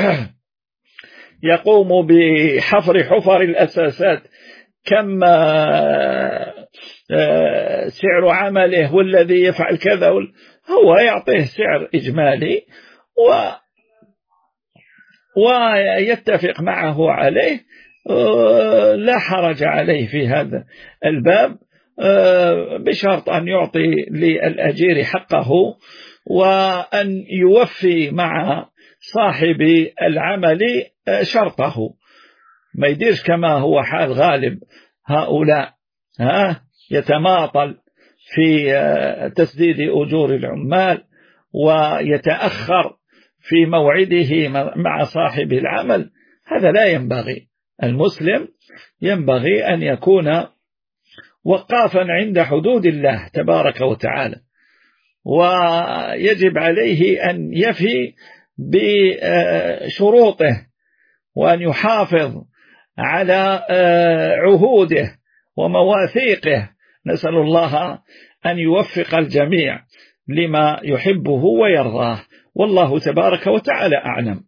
يقوم بحفر حفر الأساسات كم سعر عمله والذي يفعل كذا، هو يعطيه سعر إجمالي و ويتفق معه عليه، لا حرج عليه في هذا الباب، بشرط أن يعطي للأجير حقه، وأن يوفي مع صاحب العمل شرطه، ما يديرش كما هو حال غالب هؤلاء، ها يتماطل في تسديد أجور العمال ويتأخر في موعده مع صاحب العمل. هذا لا ينبغي. المسلم ينبغي أن يكون وقافا عند حدود الله تبارك وتعالى، ويجب عليه أن يفي بشروطه، وأن يحافظ على عهوده ومواثيقه. نسأل الله أن يوفق الجميع لما يحبه ويرضاه، والله تبارك وتعالى أعلم.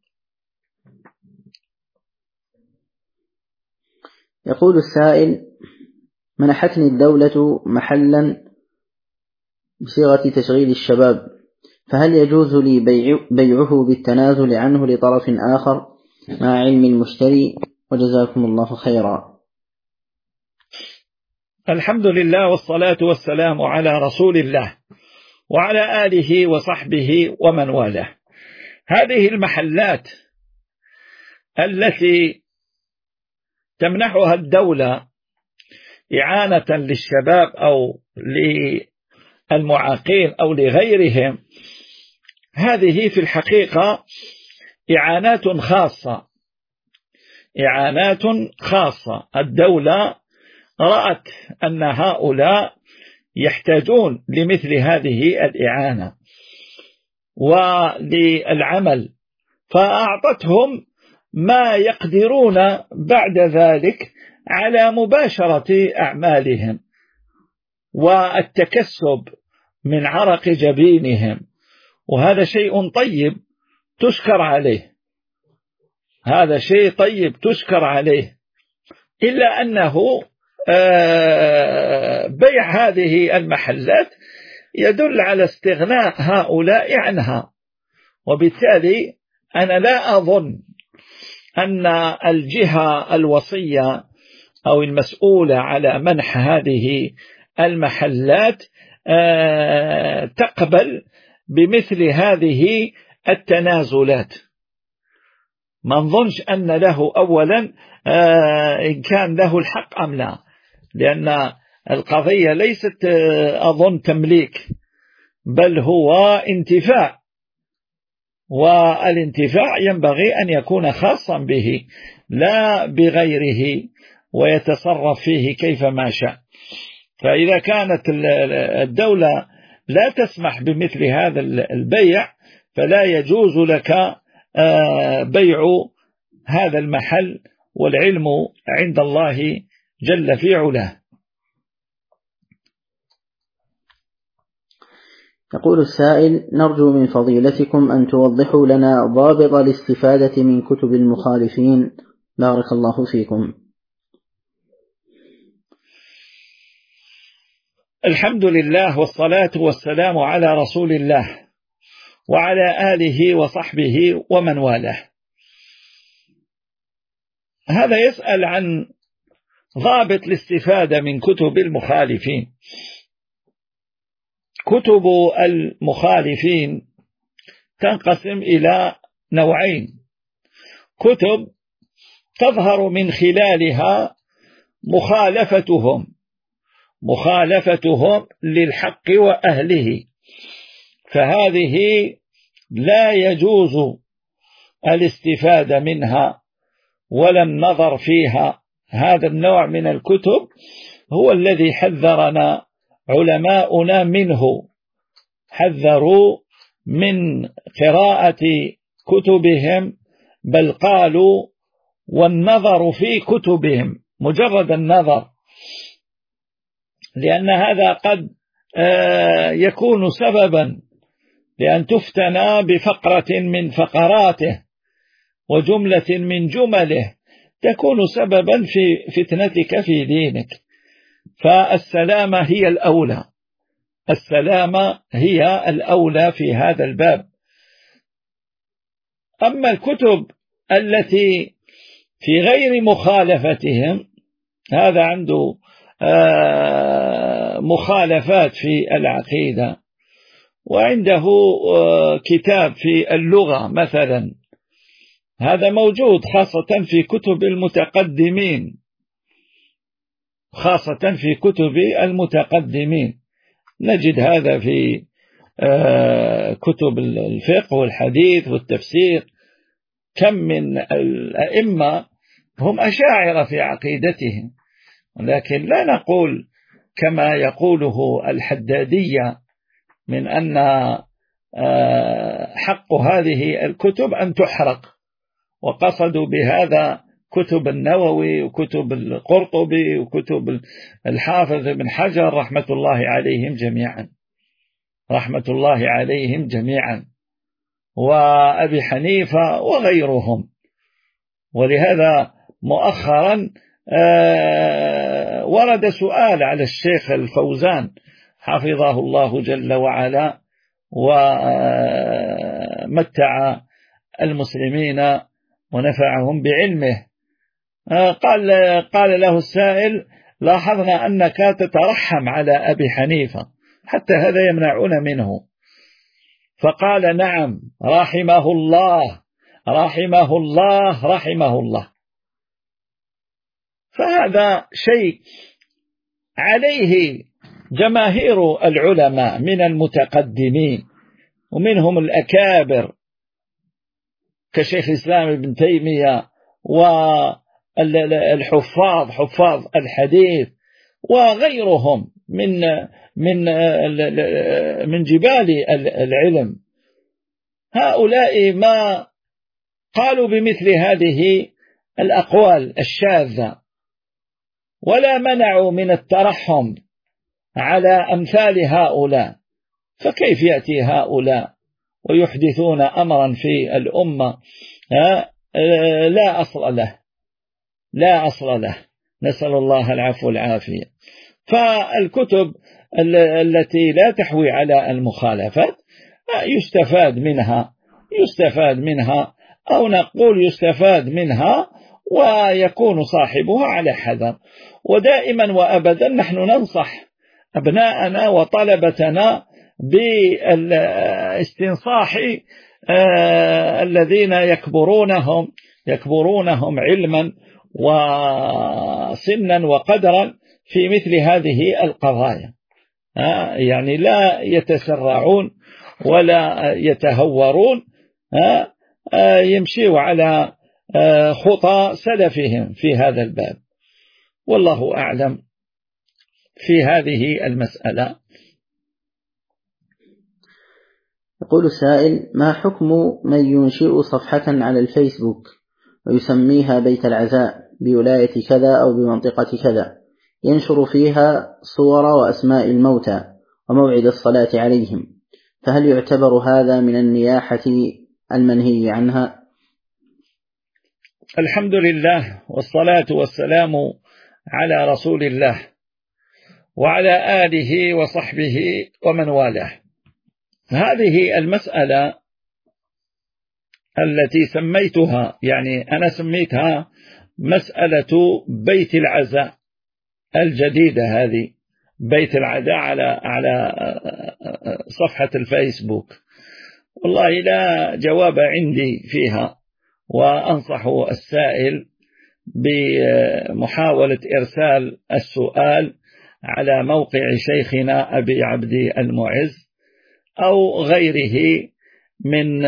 يقول السائل: منحتني الدولة محلا بصيغة تشغيل الشباب، فهل يجوز لي بيع بيعه بالتنازل عنه لطرف آخر مع علم المشتري؟ وجزاكم الله خيرا. الحمد لله، والصلاة والسلام على رسول الله وعلى آله وصحبه ومن والاه. هذه المحلات التي تمنحها الدولة إعانة للشباب أو للمعاقين أو لغيرهم، هذه في الحقيقة إعانات خاصة إعانات خاصة. الدولة رأت أن هؤلاء يحتاجون لمثل هذه الإعانة وللعمل، فأعطتهم ما يقدرون بعد ذلك على مباشرة أعمالهم والتكسب من عرق جبينهم، وهذا شيء طيب تشكر عليه هذا شيء طيب تشكر عليه إلا أنه بيع هذه المحلات يدل على استغناء هؤلاء عنها، وبالتالي أنا لا أظن أن الجهة الوصية أو المسؤولة على منح هذه المحلات تقبل بمثل هذه التنازلات. ما نظنش أن له أولا إن كان له الحق أم لا، لأن القضية ليست أظن تمليك، بل هو انتفاع، والانتفاع ينبغي أن يكون خاصا به لا بغيره ويتصرف فيه كيفما شاء. فإذا كانت الدولة لا تسمح بمثل هذا البيع فلا يجوز لك بيع هذا المحل، والعلم عند الله جل في علاه. يقول السائل: نرجو من فضيلتكم أن توضحوا لنا ضابط الاستفادة من كتب المخالفين، بارك الله فيكم. الحمد لله والصلاة والسلام على رسول الله وعلى آله وصحبه ومن والاه. هذا يسأل عن ضابط الاستفادة من كتب المخالفين. كتب المخالفين تنقسم إلى نوعين: كتب تظهر من خلالها مخالفتهم مخالفتهم للحق وأهله، فهذه لا يجوز الاستفادة منها ولا النظر فيها. هذا النوع من الكتب هو الذي حذرنا علماؤنا منه، حذروا من قراءة كتبهم، بل قالوا والنظر في كتبهم، مجرد النظر، لأن هذا قد يكون سببا لأن تفتنى بفقرة من فقراته وجملة من جمله تكون سببا في فتنتك في دينك. فالسلامة هي الأولى السلامة هي الأولى في هذا الباب. أما الكتب التي في غير مخالفتهم، هذا عنده مخالفات في العقيدة، وعنده كتاب في اللغة مثلا، هذا موجود خاصة في كتب المتقدمين خاصة في كتب المتقدمين نجد هذا في كتب الفقه والحديث والتفسير. كم من الأئمة هم أشاعرة في عقيدتهم، ولكن لا نقول كما يقوله الحدادية من أن حق هذه الكتب أن تحرق، وقصدوا بهذا كتب النووي وكتب القرطبي وكتب الحافظ بن حجر رحمة الله عليهم جميعا رحمة الله عليهم جميعا وأبي حنيفة وغيرهم. ولهذا مؤخرا ورد سؤال على الشيخ الفوزان حفظه الله جل وعلا ومتع المسلمين ونفعهم بعلمه. قال قال له السائل: لاحظنا أنك تترحم على أبي حنيفة، حتى هذا يمنعون منه. فقال: نعم، رحمه الله رحمه الله رحمه الله. فهذا شيء عليه جماهير العلماء من المتقدمين ومنهم الأكابر كشيخ الإسلام ابن تيمية والحفاظ حفاظ الحديث وغيرهم من من من جبال العلم. هؤلاء ما قالوا بمثل هذه الأقوال الشاذة ولا منعوا من الترحم على أمثال هؤلاء، فكيف يأتي هؤلاء ويحدثون أمرا في الأمة لا أصل له لا أصل له، نسأل الله العفو والعافية. فالكتب التي لا تحوي على المخالفات يستفاد منها يستفاد منها أو نقول يستفاد منها ويكون صاحبها على حذر. ودائما وأبدا نحن ننصح أبناءنا وطلبتنا بالاستنصاح الذين يكبرونهم يكبرونهم علما وسنا وقدرا في مثل هذه القضايا، يعني لا يتسرعون ولا يتهورون، يمشوا على خطى سلفهم في هذا الباب. والله أعلم في هذه المسألة. يقول السائل: ما حكم من ينشئ صفحة على الفيسبوك ويسميها بيت العزاء بولاية كذا أو بمنطقة كذا، ينشر فيها صور وأسماء الموتى وموعد الصلاة عليهم، فهل يعتبر هذا من النياحة المنهي عنها؟ الحمد لله والصلاة والسلام على رسول الله وعلى آله وصحبه ومن والاه. هذه المسألة التي سميتها، يعني أنا سميتها مسألة بيت العزاء الجديدة، هذه بيت العزاء على على صفحة الفيسبوك، والله لا جواب عندي فيها، وأنصح السائل بمحاولة إرسال السؤال على موقع شيخنا أبي عبد المعز أو غيره من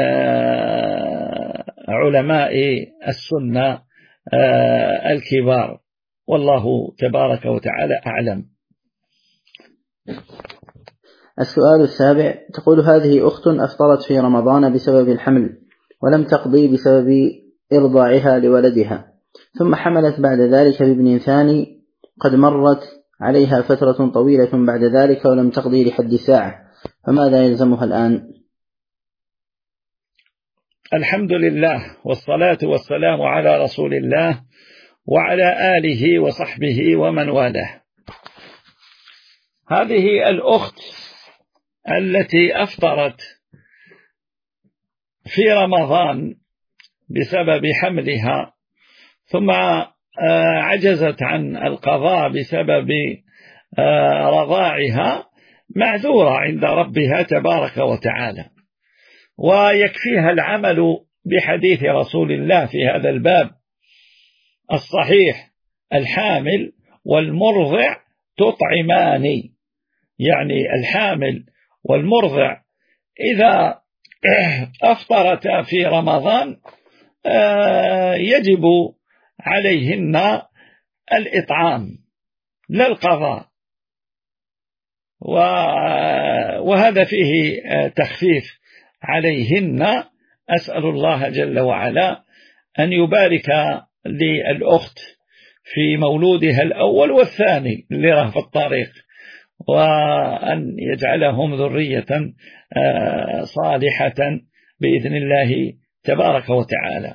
علماء السنة الكبار، والله تبارك وتعالى أعلم. السؤال السابع، تقول: هذه أخت أفطرت في رمضان بسبب الحمل ولم تقضي بسبب إرضاعها لولدها، ثم حملت بعد ذلك بابن ثاني، قد مرت عليها فترة طويلة بعد ذلك ولم تقضي لحد ساعة، فماذا يلزمها الآن؟ الحمد لله والصلاة والسلام على رسول الله وعلى آله وصحبه ومن والاه. هذه الأخت التي أفطرت في رمضان بسبب حملها ثم عجزت عن القضاء بسبب رضاعها معذورة عند ربها تبارك وتعالى، ويكفيها العمل بحديث رسول الله في هذا الباب الصحيح: الحامل والمرضع تطعمان. يعني الحامل والمرضع إذا أفطرتا في رمضان يجب عليهن الإطعام لا القضاء، وهذا فيه تخفيف عليهن. أسأل الله جل وعلا أن يبارك للأخت في مولودها الأول والثاني اللي راه في الطريق، وأن يجعلهم ذرية صالحة بإذن الله تبارك وتعالى.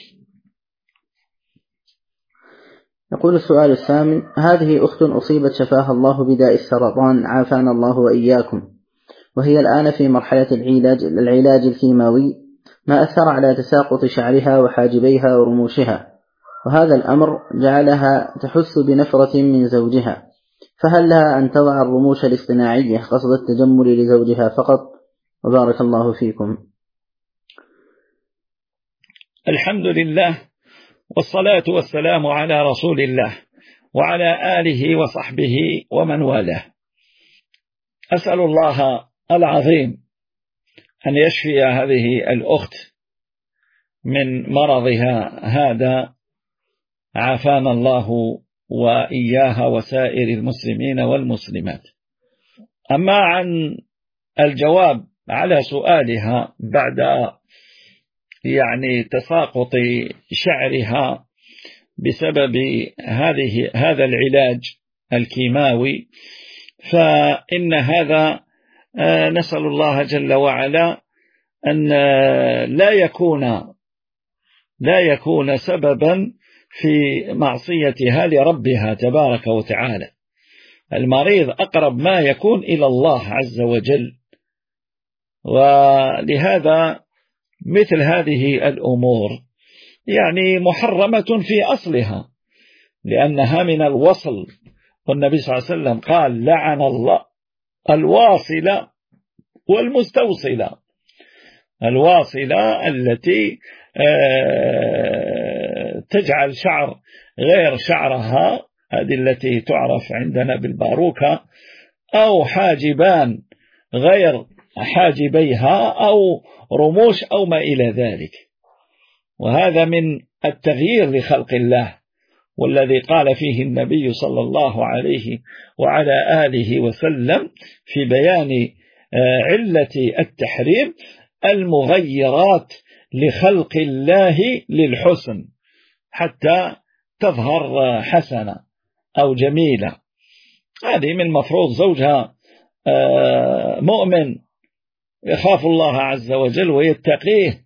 يقول السؤال الثامن: هذه أخت أصيبت شفاها الله بداء السرطان عافانا الله وإياكم، وهي الآن في مرحلة العلاج, العلاج الكيماوي، ما أثر على تساقط شعرها وحاجبيها ورموشها، وهذا الأمر جعلها تحس بنفرة من زوجها، فهل لها أن تضع الرموش الاصطناعية قصد التجمل لزوجها فقط؟ وبارك الله فيكم. الحمد لله والصلاة والسلام على رسول الله. وعلى آله وصحبه ومن والاه. أسأل الله العظيم أن يشفي هذه الأخت من مرضها هذا، عافانا الله وإياها وسائر المسلمين والمسلمات. أما عن الجواب على سؤالها بعد يعني تساقط شعرها بسبب هذه هذا العلاج الكيماوي، فإن هذا نسأل الله جل وعلا أن لا يكون لا يكون سببا في معصيتها لربها تبارك وتعالى. المريض أقرب ما يكون إلى الله عز وجل، ولهذا مثل هذه الأمور يعني محرمة في أصلها، لأنها من الوصل، والنبي صلى الله عليه وسلم قال: لعن الله الواصلة والمستوصلة. الواصلة التي تجعل شعر غير شعرها، هذه التي تعرف عندنا بالباروكة، أو حاجبان غير حاجبيها، أو رموش أو ما إلى ذلك. وهذا من التغيير لخلق الله، والذي قال فيه النبي صلى الله عليه وعلى آله وسلم في بيان علة التحريم: المغيرات لخلق الله للحسن حتى تظهر حسنة أو جميلة. هذه من مفروض زوجها مؤمن يخاف الله عز وجل ويتقيه،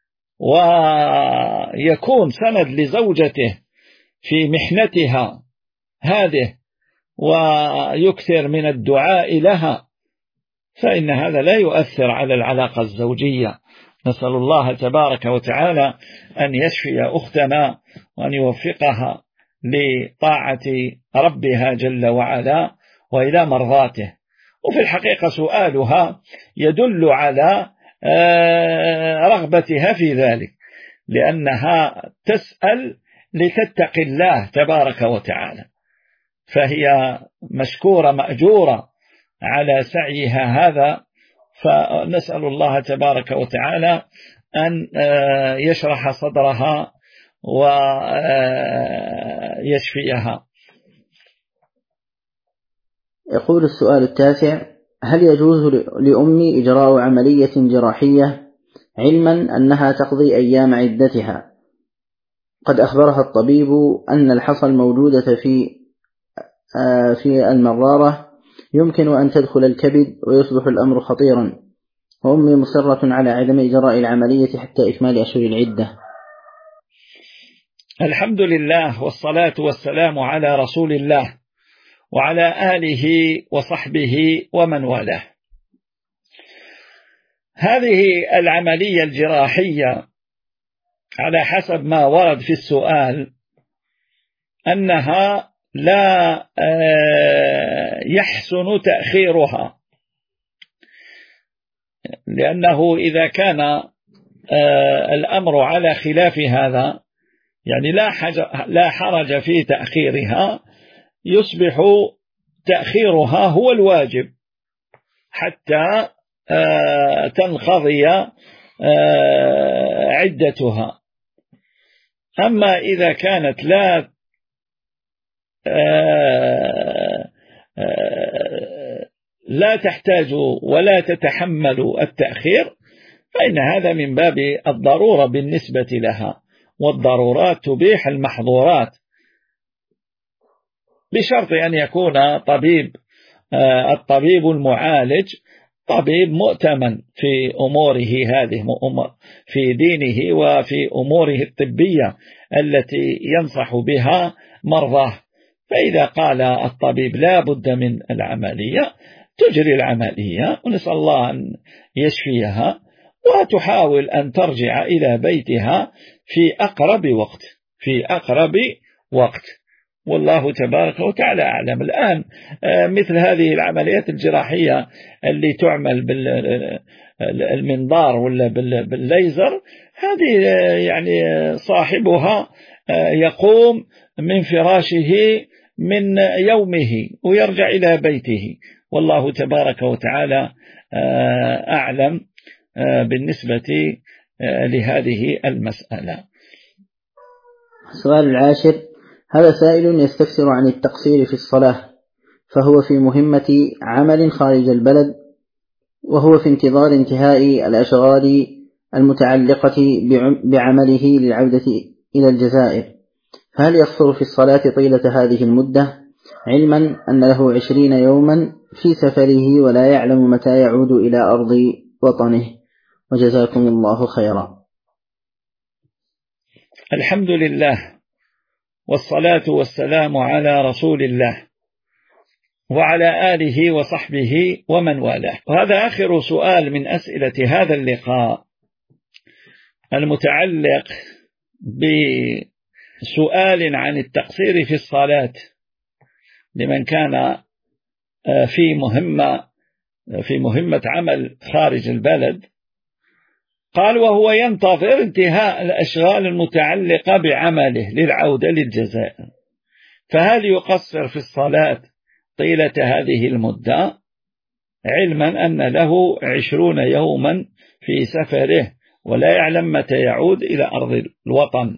ويكون سند لزوجته في محنتها هذه، ويكثر من الدعاء لها، فإن هذا لا يؤثر على العلاقة الزوجية. نسأل الله تبارك وتعالى أن يشفي أختنا وأن يوفقها لطاعة ربها جل وعلا وإلى مرضاته. وفي الحقيقة سؤالها يدل على رغبتها في ذلك، لأنها تسأل لتتقي الله تبارك وتعالى، فهي مشكورة مأجورة على سعيها هذا. فنسأل الله تبارك وتعالى أن يشرح صدرها ويشفيها. يقول السؤال التاسع: هل يجوز لأمي إجراء عملية جراحية علما أنها تقضي أيام عدتها؟ قد أخبرها الطبيب أن الحصى الموجودة في في المرارة يمكن أن تدخل الكبد ويصبح الأمر خطيرا، وأمي مصرة على عدم إجراء العملية حتى إكمال أشهر العدة. الحمد لله والصلاة والسلام على رسول الله وعلى آله وصحبه ومن والاه. هذه العملية الجراحية على حسب ما ورد في السؤال أنها لا يحسن تأخيرها، لأنه إذا كان الأمر على خلاف هذا يعني لا حرج في تأخيرها، يصبح تأخيرها هو الواجب حتى تنقضي عدتها. أما إذا كانت لا لا تحتاج ولا تتحمل التأخير، فإن هذا من باب الضرورة بالنسبة لها، والضرورات تبيح المحظورات، بشرط أن يكون طبيب الطبيب المعالج طبيب مؤتمن في أموره هذه، في دينه وفي أموره الطبية التي ينصح بها مرضاه. فإذا قال الطبيب لا بد من العملية تجري العملية، ونسأل الله أن يشفيها، وتحاول أن ترجع إلى بيتها في أقرب وقت في أقرب وقت والله تبارك وتعالى أعلم. الآن مثل هذه العمليات الجراحية اللي تعمل بالمنظار ولا بالليزر، هذه يعني صاحبها يقوم من فراشه من يومه ويرجع إلى بيته. والله تبارك وتعالى أعلم بالنسبة لهذه المسألة. السؤال العاشر: هذا سائل يستفسر عن التقصير في الصلاة، فهو في مهمة عمل خارج البلد، وهو في انتظار انتهاء الأشغال المتعلقة بعمله للعودة إلى الجزائر، فهل يقصر في الصلاة طيلة هذه المدة، علما أن له عشرين يوما في سفره ولا يعلم متى يعود إلى أرض وطنه؟ وجزاكم الله خيرا. الحمد لله والصلاة والسلام على رسول الله وعلى آله وصحبه ومن والاه. وهذا آخر سؤال من أسئلة هذا اللقاء المتعلق بسؤال عن التقصير في الصلاة لمن كان في مهمة في مهمة عمل خارج البلد. قال: وهو ينتظر انتهاء الأشغال المتعلقة بعمله للعودة للجزائر، فهل يقصر في الصلاة طيلة هذه المدة، علما أن له عشرون يوما في سفره ولا يعلم متى يعود إلى أرض الوطن؟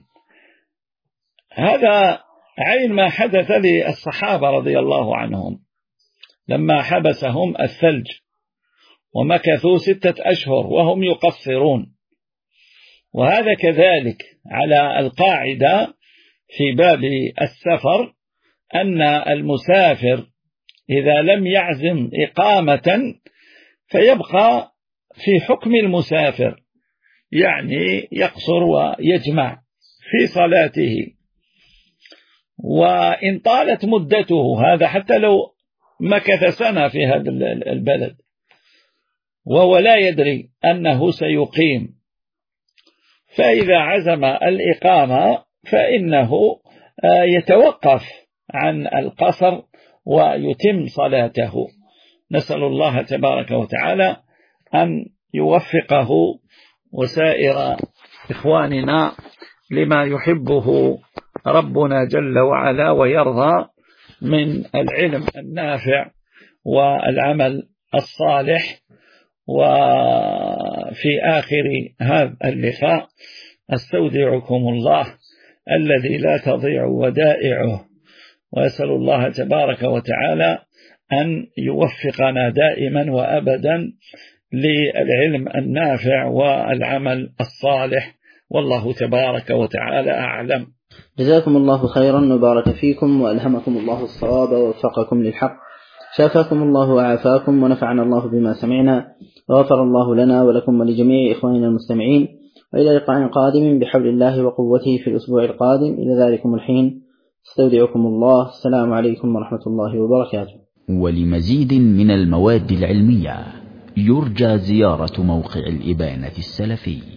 هذا عين ما حدث للصحابة رضي الله عنهم لما حبسهم الثلج ومكثوا ستة أشهر وهم يقصرون. وهذا كذلك على القاعدة في باب السفر، أن المسافر إذا لم يعزم إقامة فيبقى في حكم المسافر، يعني يقصر ويجمع في صلاته. وإن طالت مدته، هذا حتى لو مكث سنة في هذا البلد وهو لا يدري أنه سيقيم، فإذا عزم الإقامة فإنه يتوقف عن القصر ويتم صلاته. نسأل الله تبارك وتعالى أن يوفقه وسائر إخواننا لما يحبه ربنا جل وعلا ويرضى من العلم النافع والعمل الصالح. وفي آخر هذا اللقاء أستودعكم الله الذي لا تضيع ودائعه، وأسأل الله تبارك وتعالى أن يوفقنا دائما وأبدا للعلم النافع والعمل الصالح، والله تبارك وتعالى أعلم. جزاكم الله خيرا وبارك فيكم وألهمكم الله الصواب ووفقكم للحق، شافاكم الله وعافاكم ونفعنا الله بما سمعنا، وغفر الله لنا ولكم ولجميع إخواننا المستمعين، وإلى لقاء قادم بحول الله وقوته في الأسبوع القادم. إلى ذلكم الحين استودعكم الله. السلام عليكم ورحمة الله وبركاته. ولمزيد من المواد العلمية يرجى زيارة موقع الإبانة السلفي.